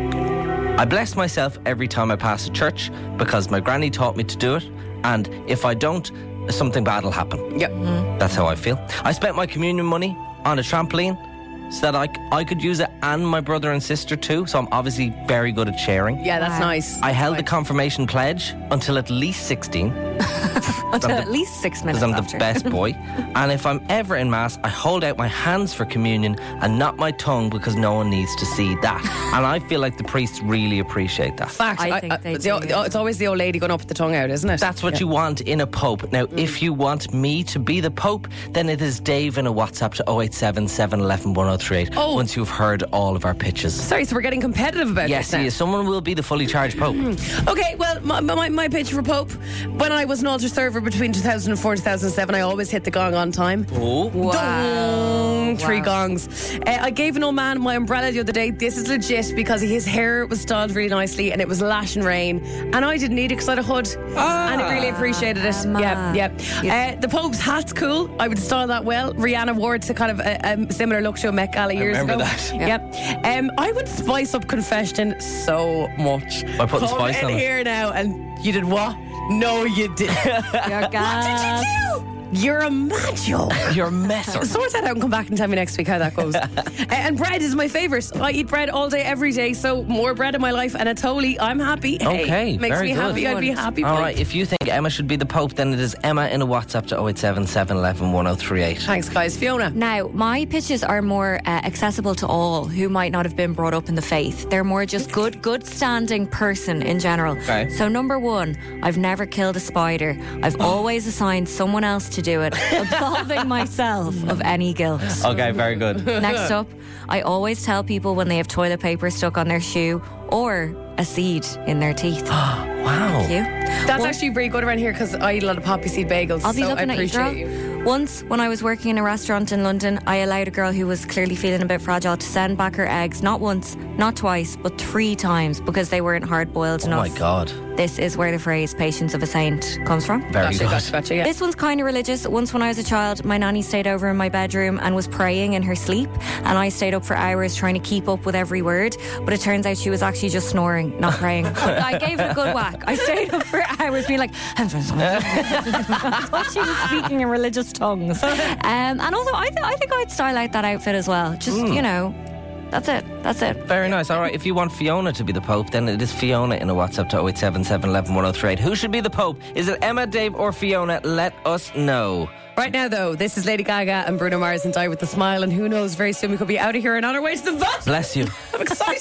I bless myself every time I pass a church because my granny taught me to do it, and if I don't, something bad will happen. Yep. That's how I feel. I spent my communion money on a trampoline so that I, c- I could use it, and my brother and sister too, so I'm obviously very good at sharing. Yeah, that's Wow. nice. I held the That's confirmation pledge until at least sixteen. Until I'm at the- least six minutes Because I'm after. the best boy. And if I'm ever in Mass, I hold out my hands for communion and not my tongue because no one needs to see that. And I feel like the priests really appreciate that. Fact. I think they the- do, the- It's always the old lady going up with the tongue out, isn't it? That's what you want in a Pope. Now, if you want me to be the Pope, then it is Dave in a WhatsApp to oh eight seven, seven one one, one oh three eight Oh. once you've heard all of our pitches. Sorry, so we're getting competitive about Yes, this now. yes, someone will be the fully charged Pope. Okay, well, my, my, my pitch for Pope. When I was an altar server between two thousand four and two thousand seven, I always hit the gong on time. Oh. Dong, three Wow. gongs. Uh, I gave an old man my umbrella the other day. This is legit because his hair was styled really nicely and it was lash and rain. And I didn't need it because I had a hood. And I really appreciated it. Emma. Yeah, yeah. Uh, the Pope's hat's cool. I would style that well. Rihanna wore it to kind of a, a similar look show Met Gala years remember ago. that. Yep. Um, I would spice up confession so much. By putting Come spice in on it. here now and you did what? No, you didn't. Your What gas. did you do? You're a macho. You're a messer. Sort that out and come back and tell me next week how that goes. uh, and bread is my favourite. I eat bread all day, every day. So more bread in my life, and a totally, I'm happy. Hey, Okay, makes very me good. happy. I'd be happy. All Pope. right, if you think Emma should be the Pope, then it is Emma in a WhatsApp to oh eight seven, seven one one, one oh three eight. Thanks, guys. Fiona. Now, my pitches are more uh, accessible to all who might not have been brought up in the faith. They're more just good, good standing person in general. Okay. So, number one, I've never killed a spider. I've always assigned someone else to do it, absolving myself of any guilt. Okay, very good. Next up, I always tell people when they have toilet paper stuck on their shoe or a seed in their teeth. Wow. Thank you. That's Well- actually very good around here because I eat a lot of poppy seed bagels. I'll be so looking I at you, appreciate girl. you. Once, when I was working in a restaurant in London, I allowed a girl who was clearly feeling a bit fragile to send back her eggs, not once, not twice, but three times because they weren't hard boiled Oh enough. my God. this is where the phrase patience of a saint comes from. Very Gotcha, good. gotcha, gotcha, yeah. This one's kind of religious. Once when I was a child, my nanny stayed over in my bedroom and was praying in her sleep, and I stayed up for hours trying to keep up with every word, but it turns out she was actually just snoring, not praying. I gave it a good whack. I stayed up for hours being like, I thought she was speaking in religious tongues. Um, and also, I, th- I think I'd style out that outfit as well. Just, Mm. you know, that's it. That's it. Very nice. All right, if you want Fiona to be the Pope, then it is Fiona in a WhatsApp to oh eight seven seven, one one, one oh three eight. Who should be the Pope? Is it Emma, Dave or Fiona? Let us know. Right now, though, this is Lady Gaga and Bruno Mars and Die With a Smile, and who knows, very soon we could be out of here and on our way to the vote. Bless you. I'm excited.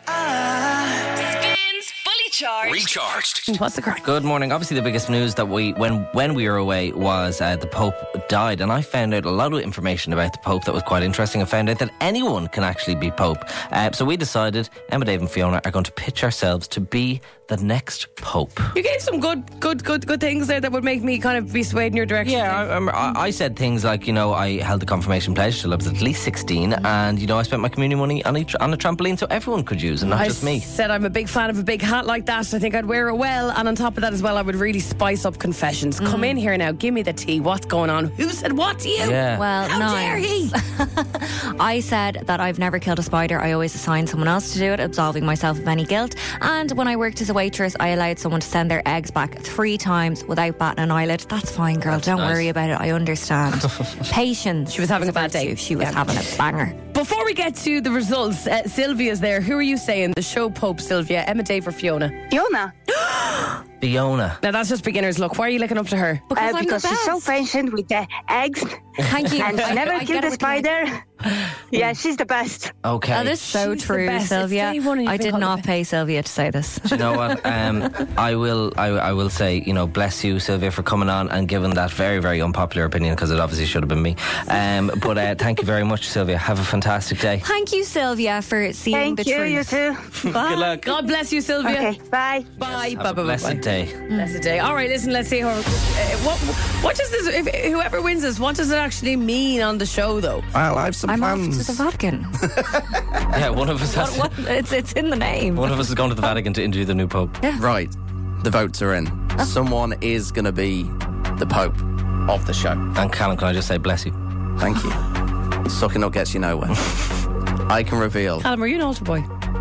Spins Fully Charged. Recharged. What's the crack? Good morning. Obviously, the biggest news that we when when we were away was uh, the Pope died, and I found out a lot of information about the Pope that was quite interesting. I found out that anyone can actually be Pope. Uh, so we decided Emma, Dave, and Fiona are going to pitch ourselves to be the next Pope. You gave some good, good, good, good things there that would make me kind of be swayed in your direction. Yeah, I, remember, I, I said things like, you know, I held the confirmation pledge till I was at least sixteen, and, you know, I spent my communion money on a, tr- on a trampoline so everyone could use, and not I just me. said I'm a big fan of a big hat like that. I think I'd wear it well, and on top of that as well, I would really spice up confessions. Come in here now, give me the tea. What's going on? Who said what to you? Yeah. Well, How no. dare he? I said that I've never killed a spider. I always assign someone else to do it, absolving myself of any guilt. And when I worked as a waitress, I allowed someone to send their eggs back three times without batting an eyelid. That's fine, girl. Don't nice. worry about it. I understand. Patience. She was having is a bad virtue. day. She was Yeah. having a banger. Before we get to the results, uh, Sylvia's there. Who are you saying? The show Pope, Sylvia, Emma, Dave or Fiona? Fiona, Fiona. Now that's just beginner's luck. Why are you looking up to her? Because uh, I'm because the she's so best. patient with the eggs Thank you. and I- she never I get killed it a with the eggs. spider. Yeah, she's the best. Okay. That is so She's the true, best. It's Sylvia. day one and you've I been did called not the pay Sylvia to say this. Do you know what? Um, I will. I, I will say, you know, bless you, Sylvia, for coming on and giving that very, very unpopular opinion, because it obviously should have been me. Um, but uh, thank you very much, Sylvia. Have a fantastic day. Thank you, Sylvia, for seeing Thank the you, truth. you too. Bye. Good luck. God bless you, Sylvia. Okay, bye. Bye. Have Bye. a Bye. blessed Bye. day. Blessed day. All right, listen. Let's see how. Uh, what? What does this? If, whoever wins this, what does it actually mean on the show, though? Well, I have some I'm plans. off to the Vatican. Yeah, one of us has. what, what? It's, it's in the name. One of us is going to the Vatican to interview the new Pope. Right, the votes are in. Someone is going to be the Pope of the show. And Callum, can I just say bless you? Thank you. Sucking up gets you nowhere. I can reveal. Callum, are you an altar boy?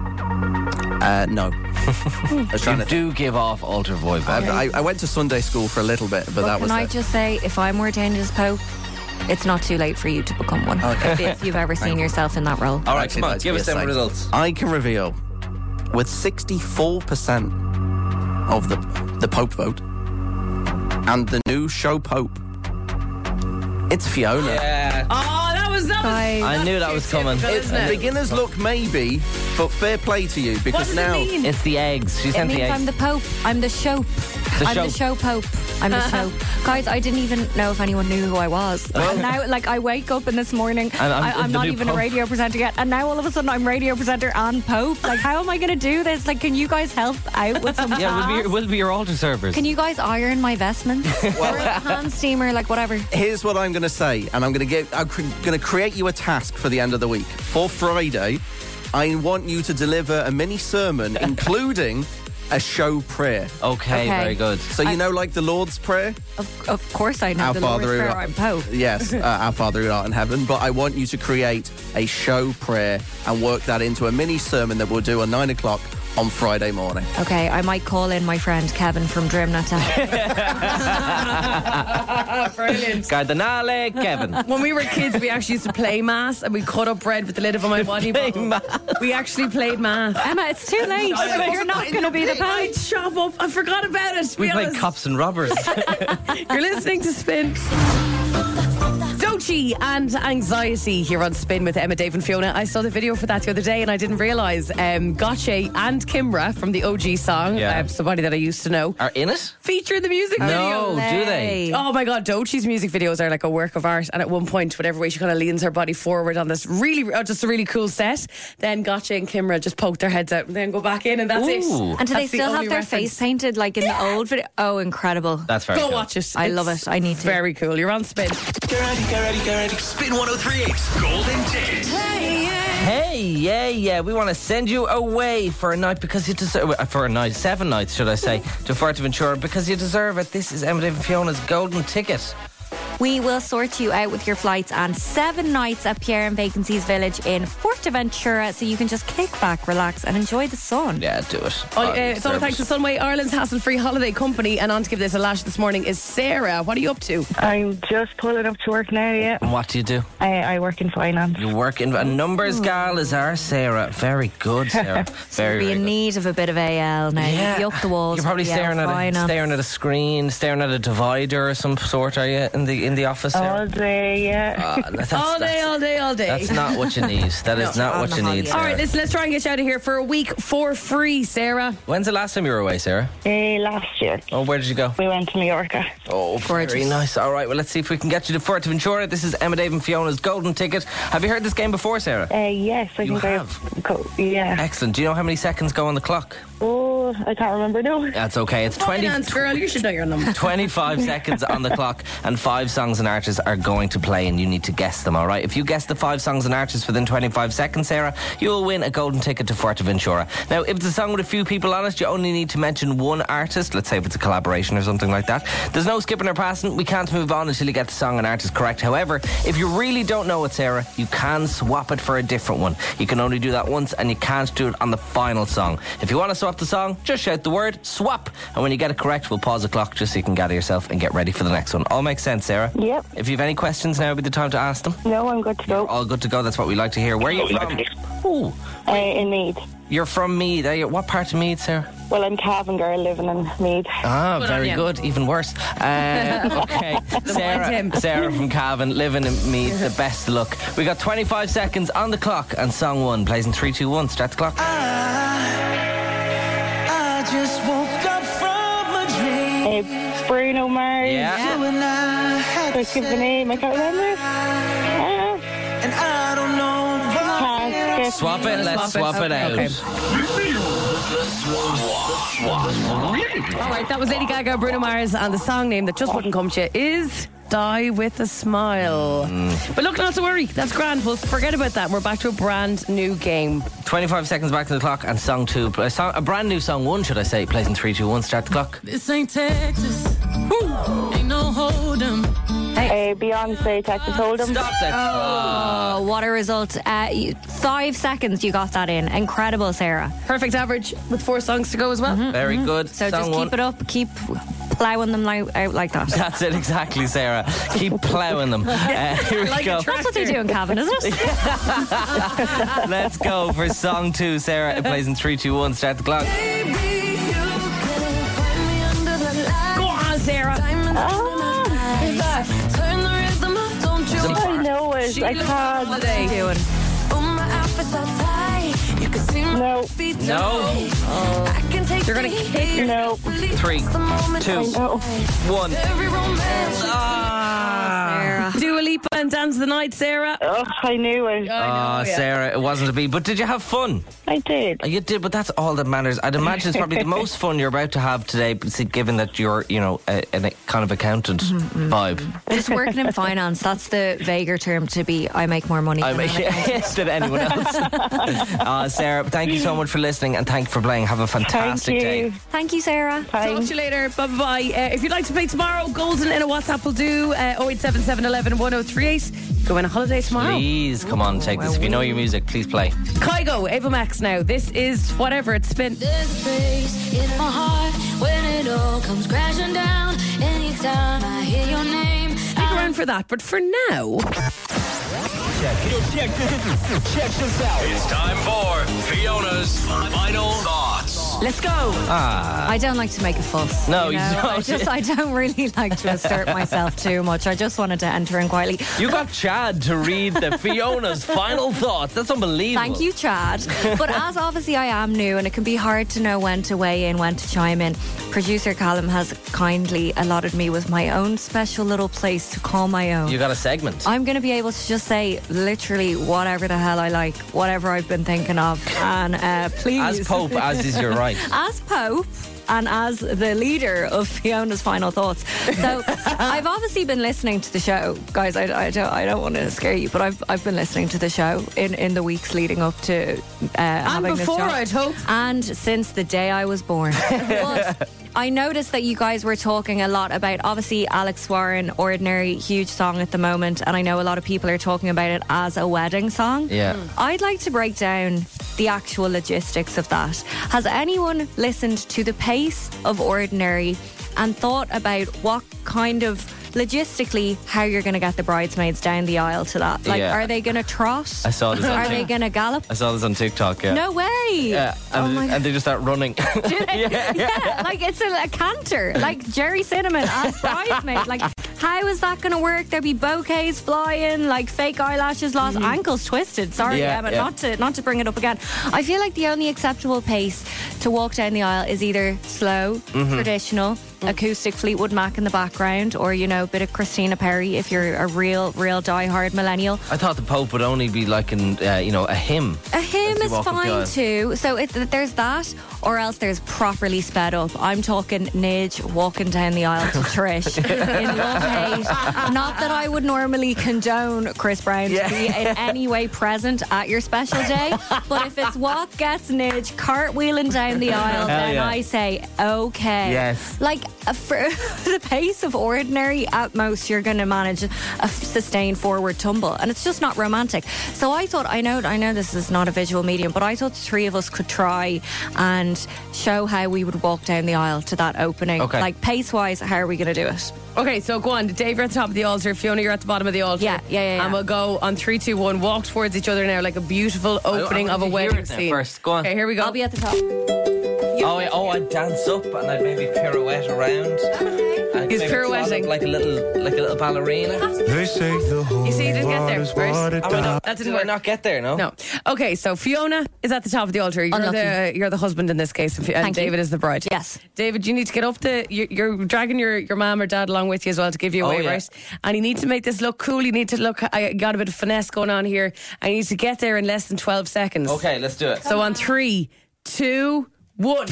Uh, no. I was trying You to. do give off altar void vibes. I, I went to Sunday school for a little bit, but Well, that can was I it. just say, if I'm ordained as Pope, it's not too late for you to become one. Okay. If you've ever seen Thank you. yourself in that role. All right, Actually, come on, that's give what us you're them saying. results. I can reveal with sixty-four percent of the the Pope vote and the new show Pope, it's Fiona. Yeah. Oh, that was that was. Guys. I knew that was coming. typical, It's isn't it? beginner's luck maybe, but fair play to you What because does now it mean? It's the eggs. She It sent the means eggs. I'm the Pope. I'm the show. The I'm show. the show Pope. I'm the show. Guys, I didn't even know if anyone knew who I was. And now, like, I wake up in this morning, And I'm I, I'm the not new even Pope. a radio presenter yet, and now all of a sudden I'm radio presenter and Pope. Like, how am I going to do this? Like, can you guys help out with some Yeah, we'll be, your, tasks? we'll be your altar servers. Can you guys iron my vestments? or a hand steamer, like whatever. here's what I'm going to say, and I'm going to give. I'm going to create you a task for the end of the week. For Friday, I want you to deliver a mini sermon, including a show prayer. Okay, Okay. very good. So you know, like the Lord's Prayer. Of, of course I know Our the Father Lord's who Prayer, art- I'm Pope. Yes, uh, our Father who art in heaven. But I want you to create a show prayer and work that into a mini sermon that we'll do at nine o'clock on Friday morning. Okay, I might call in my friend Kevin from Drimnata. Brilliant. Cardinale Kevin. When we were kids, we actually used to play mass, and we cut up bread with the lid of my body bottle. We actually played mass. Emma, it's too late. You're not going to be the Pope. I'd shop up. I forgot about it. To We be play honest. cops and robbers. You're listening to Spin. Doechii and Anxiety here on Spin with Emma, Dave and Fiona. I saw the video for that the other day and I didn't realise um, Gotye and Kimbra from the O G song, Yeah. um, somebody that I used to know, Are in it? feature in the music No, video. do they? Oh my God, Doechii's music videos are like a work of art. And at one point, whatever way she kind of leans her body forward on this really, uh, just a really cool set. Then Gotye and Kimbra just poke their heads out and then go back in and that's Ooh. it. And do they That's the still have only their reference. face painted like in the old video? Oh, incredible. That's very Go cool. watch it. I It's love it. I need to. Very cool. You're on Spin. Get ready, get ready, get ready. Spin one oh three point eight's Golden Ticket. Hey, yeah, yeah. We want to send you away for a night because you deserve for a night, seven nights, should I say, to Fuerteventura because you deserve it. This is Emma, Dave and Fiona's golden ticket. We will sort you out with your flights and seven nights at Pierre and Vacancies Village in Fuerteventura, so you can just kick back, relax, and enjoy the sun. Yeah, do it. Oh, uh, it's all thanks to Sunway, Ireland's hassle-free holiday company. And on to give this a lash this morning is Sarah. What are you up to? I'm just pulling up to work now, yeah. And what do you do? I, I work in finance. You work in a numbers gal is our Sarah. Very good, Sarah. Very, Be very in good. need of a bit of A L now. Yeah. You'll be up the walls. You're probably with the staring at, a, finance. staring at a screen, staring at a divider of some sort, are you, in the in the office, Sarah? All day, yeah. Uh, that's, all day, that's, all day, all day. That's not what you need. That is No, not on what the you need, holiday. Sarah. All right, listen, let's try and get you out of here for a week for free, Sarah. When's the last time you were away, Sarah? Uh, last year. Oh, where did you go? We went to Mallorca. Oh, very Gorgeous. nice. All right, well, let's see if we can get you to Fuerteventura. This is Emma, Dave and Fiona's golden ticket. Have you heard this game before, Sarah? Uh, yes, I You think have? I go, yeah. Excellent. Do you know how many seconds go on the clock? Oh, I can't remember now. That's okay. It's twenty. Finance girl, you should know your number. twenty-five seconds on the clock, and five songs and artists are going to play, and you need to guess them, all right? If you guess the five songs and artists within twenty-five seconds, Sarah, you will win a golden ticket to Fuerteventura. Now, if it's a song with a few people on it, you only need to mention one artist. Let's say if it's a collaboration or something like that. There's no skipping or passing. We can't move on until you get the song and artist correct. However, if you really don't know it, Sarah, you can swap it for a different one. You can only do that once, and you can't do it on the final song. If you want to swap the song, just shout the word swap, and when you get it correct, we'll pause the clock just so you can gather yourself and get ready for the next one. All makes sense, Sarah? Yep. If you have any questions, now would be the time to ask them. No, I'm good to go. All good to go. That's what we like to hear. Where are you from? Ooh, Uh, in Meath. you're from Meath. Are you? What part of Meath, Sarah? Well, I'm Cavan girl living in Meath. Ah, Good very on you. good. Even worse. Uh, okay, Sarah, him. Sarah from Cavan, living in Meath. The best of luck. We got twenty-five seconds on the clock, and song one plays in three, two, one. Start the clock. I just woke up from a dream. Uh, Bruno Mars. Yeah. You and I had Let's give the name. I can't remember. Ah, and I don't know why. pass. Swap it. Let's swap it, out. Okay. All right, that was Lady Gaga, Bruno Mars, and the song name that just wouldn't come to you is Die With a Smile. But look, not to worry, that's grand. We'll forget about that. We're back to a brand new game. twenty-five seconds back to the clock, and song two, a, song, a brand new song one, should I say, plays in three, two, one. Start the clock. This ain't Texas. Ain't no hold 'em. Uh, Beyonce, Texas Hold'em. Stop that. Oh, what a result. Uh, you- five seconds you got that in. Incredible, Sarah. Perfect average with four songs to go as well. Very good. So song just one. keep it up. Keep ploughing them li- out like that. That's it, exactly, Sarah. Keep ploughing them. Uh, here we Like a go. track. That's what they do in Cavan, isn't it? Let's go for song two, Sarah. It plays in three, two, one. Start the clock. Baby, you can find me under the lights. Go on, Sarah. Ah, who's that? Turn the rhythm up, don't you? I know it. I can't. Holiday. Doing. Oh, my outfit's all tight. You can see my No. feet. No. I can take You're gonna the kick heat. No. Three, two, No. one. Every romance. Sarah. Dua Lipa and Dance the Night, Sarah. Oh, I knew it. Oh, Sarah, it wasn't to be. But did you have fun? I did. You did, but that's all that matters. I'd imagine it's probably the most fun you're about to have today, given that you're, you know, a, a kind of accountant vibe. Just working in finance, that's the vaguer term to be I make more money I than make an accountant. than anyone else. uh, Sarah, thank you so much for listening, and thank you for playing. Have a fantastic Thank day. you. Thank you, Sarah. Talk to Thanks. you later. Bye bye. Uh, if you'd like to play tomorrow, Golden in a WhatsApp will do. Uh, oh eight seven seven, eleven, one oh three eight. Go on a holiday tomorrow. Please, come on, take this. If you know your music, please play. Kygo, Ava Max now. This is whatever it's been. There's a place in my heart when it all comes crashing down. Anytime I hear your name, Stick around for that. But for now, It's time for Fiona's final thoughts. let's go. Ah. I don't like to make a fuss. No, you you know? don't. I just I don't really like to assert myself too much. I just wanted to enter in quietly. You got Chad to read the Fiona's final thoughts. That's unbelievable. Thank you, Chad. But as obviously I am new and it can be hard to know when to weigh in, when to chime in, producer Callum has kindly allotted me with my own special little place to call my own. You got a segment. I'm going to be able to just say literally whatever the hell I like, whatever I've been thinking of. And uh, please. As Pope, as is your right. Right. As Pope and as the leader of Fiona's Final Thoughts. So I've obviously been listening to the show, guys. I, I don't I don't want to scare you, but I've I've been listening to the show in, in the weeks leading up to uh, and having before, this job. I'd hope, and since the day I was born. But I noticed that you guys were talking a lot about, obviously, Alex Warren, Ordinary, huge song at the moment, and I know a lot of people are talking about it as a wedding song. Yeah. I'd like to break down the actual logistics of that. Has anyone listened to the pace of Ordinary and thought about what kind of logistically how you're going to get the bridesmaids down the aisle to that? Like, Yeah. are they going to trot? I saw this on Are they Tik- going to gallop? I saw this on TikTok, yeah. No way. Yeah, and, Oh my and they just start running. Do they? Yeah. Yeah, like it's a, a canter, like Jerry Cinnamon as bridesmaid. Like, how is that going to work? There'll be bouquets flying, like fake eyelashes lost, ankles twisted. Sorry, Yeah, Emma, yeah. not to not to bring it up again. I feel like the only acceptable pace to walk down the aisle is either slow, Mm-hmm. traditional, acoustic Fleetwood Mac in the background, or you know, a bit of Christina Perri if you're a real, real diehard millennial. I thought the Pope would only be like an, uh, you know, a hymn. A hymn As you is walk up the fine aisle. too. So it, there's that, or else there's properly sped up. I'm talking Nidge walking down the aisle to Trish in love hate. Not that I would normally condone Chris Brown to be in any way present at your special day, but if it's what gets Nidge cartwheeling down the aisle, Hell then yeah. I say okay. Yes. Like uh, for the pace of Ordinary, at most you're going to manage a sustained forward tumble, and it's just not romantic. So I thought, I know, I know this is not a visual medium, but I thought the three of us could try and show how we would walk down the aisle to that opening. Okay. Like pace-wise, how are we going to do it? Okay, so go on. Dave, you're at the top of the altar. Fiona, you're at the bottom of the altar. Yeah, yeah, yeah, yeah. And we'll go on three, two, one. Walk towards each other now, like a beautiful opening I of a want to hear wedding it now scene. first. Go on. Okay, here we go. I'll be at the top. Oh, yeah, oh, I'd dance up and I'd maybe pirouette around. I'd He's maybe pirouetting. trot up like a little, like a little ballerina. They say the whole You see, you didn't get there world is first. watered Oh, no, down. that didn't Did I work. not get there? No. No. Okay, so Fiona is at the top of the altar. You're Unlucky. the you're the husband in this case, and Thank you. David is the bride. Yes. David, you need to get up the. You're, you're dragging your your mum or dad along with you as well to give you Oh, away, yeah. right? And you need to make this look cool. You need to look. I got a bit of finesse going on here. And you need to get there in less than twelve seconds. Okay, let's do it. So on three, two, one.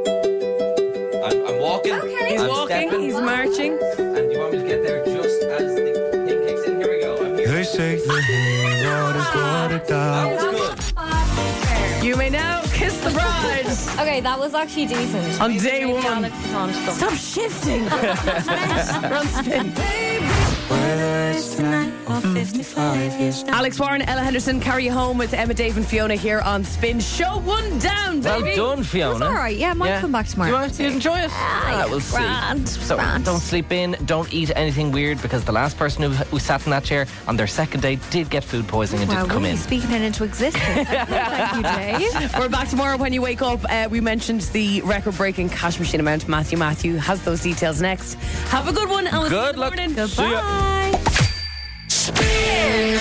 I'm, I'm walking. He's I'm walking. stepping. He's marching. And you want me to get there just as the thing kicks in? Here we go. I'm here. They say the whole world is watered down. That was good. You may now kiss the bride. Okay, that was actually decent. On Maybe- day maybe one. Alex is on to something. Stop shifting. Run spin. Whether it's tonight or fifty-five years. Alex Warren, Ella Henderson, carry you home with Emma, Dave, and Fiona here on Spin. Show one down, Well baby. done, Fiona. It's all right. Yeah, might come back tomorrow. Do you want to enjoy it? Ah, we'll see. grand, So grand. don't sleep in, don't eat anything weird, because the last person who, who sat in that chair on their second day did get food poisoning and Wow, didn't come really in. speaking it into existence. Thank you, Dave. We're back tomorrow when you wake up. Uh, we mentioned the record-breaking cash machine amount. Matthew Matthew has those details next. Have a good one. And we'll see you in Good the luck. morning. See ya. Goodbye. Spin.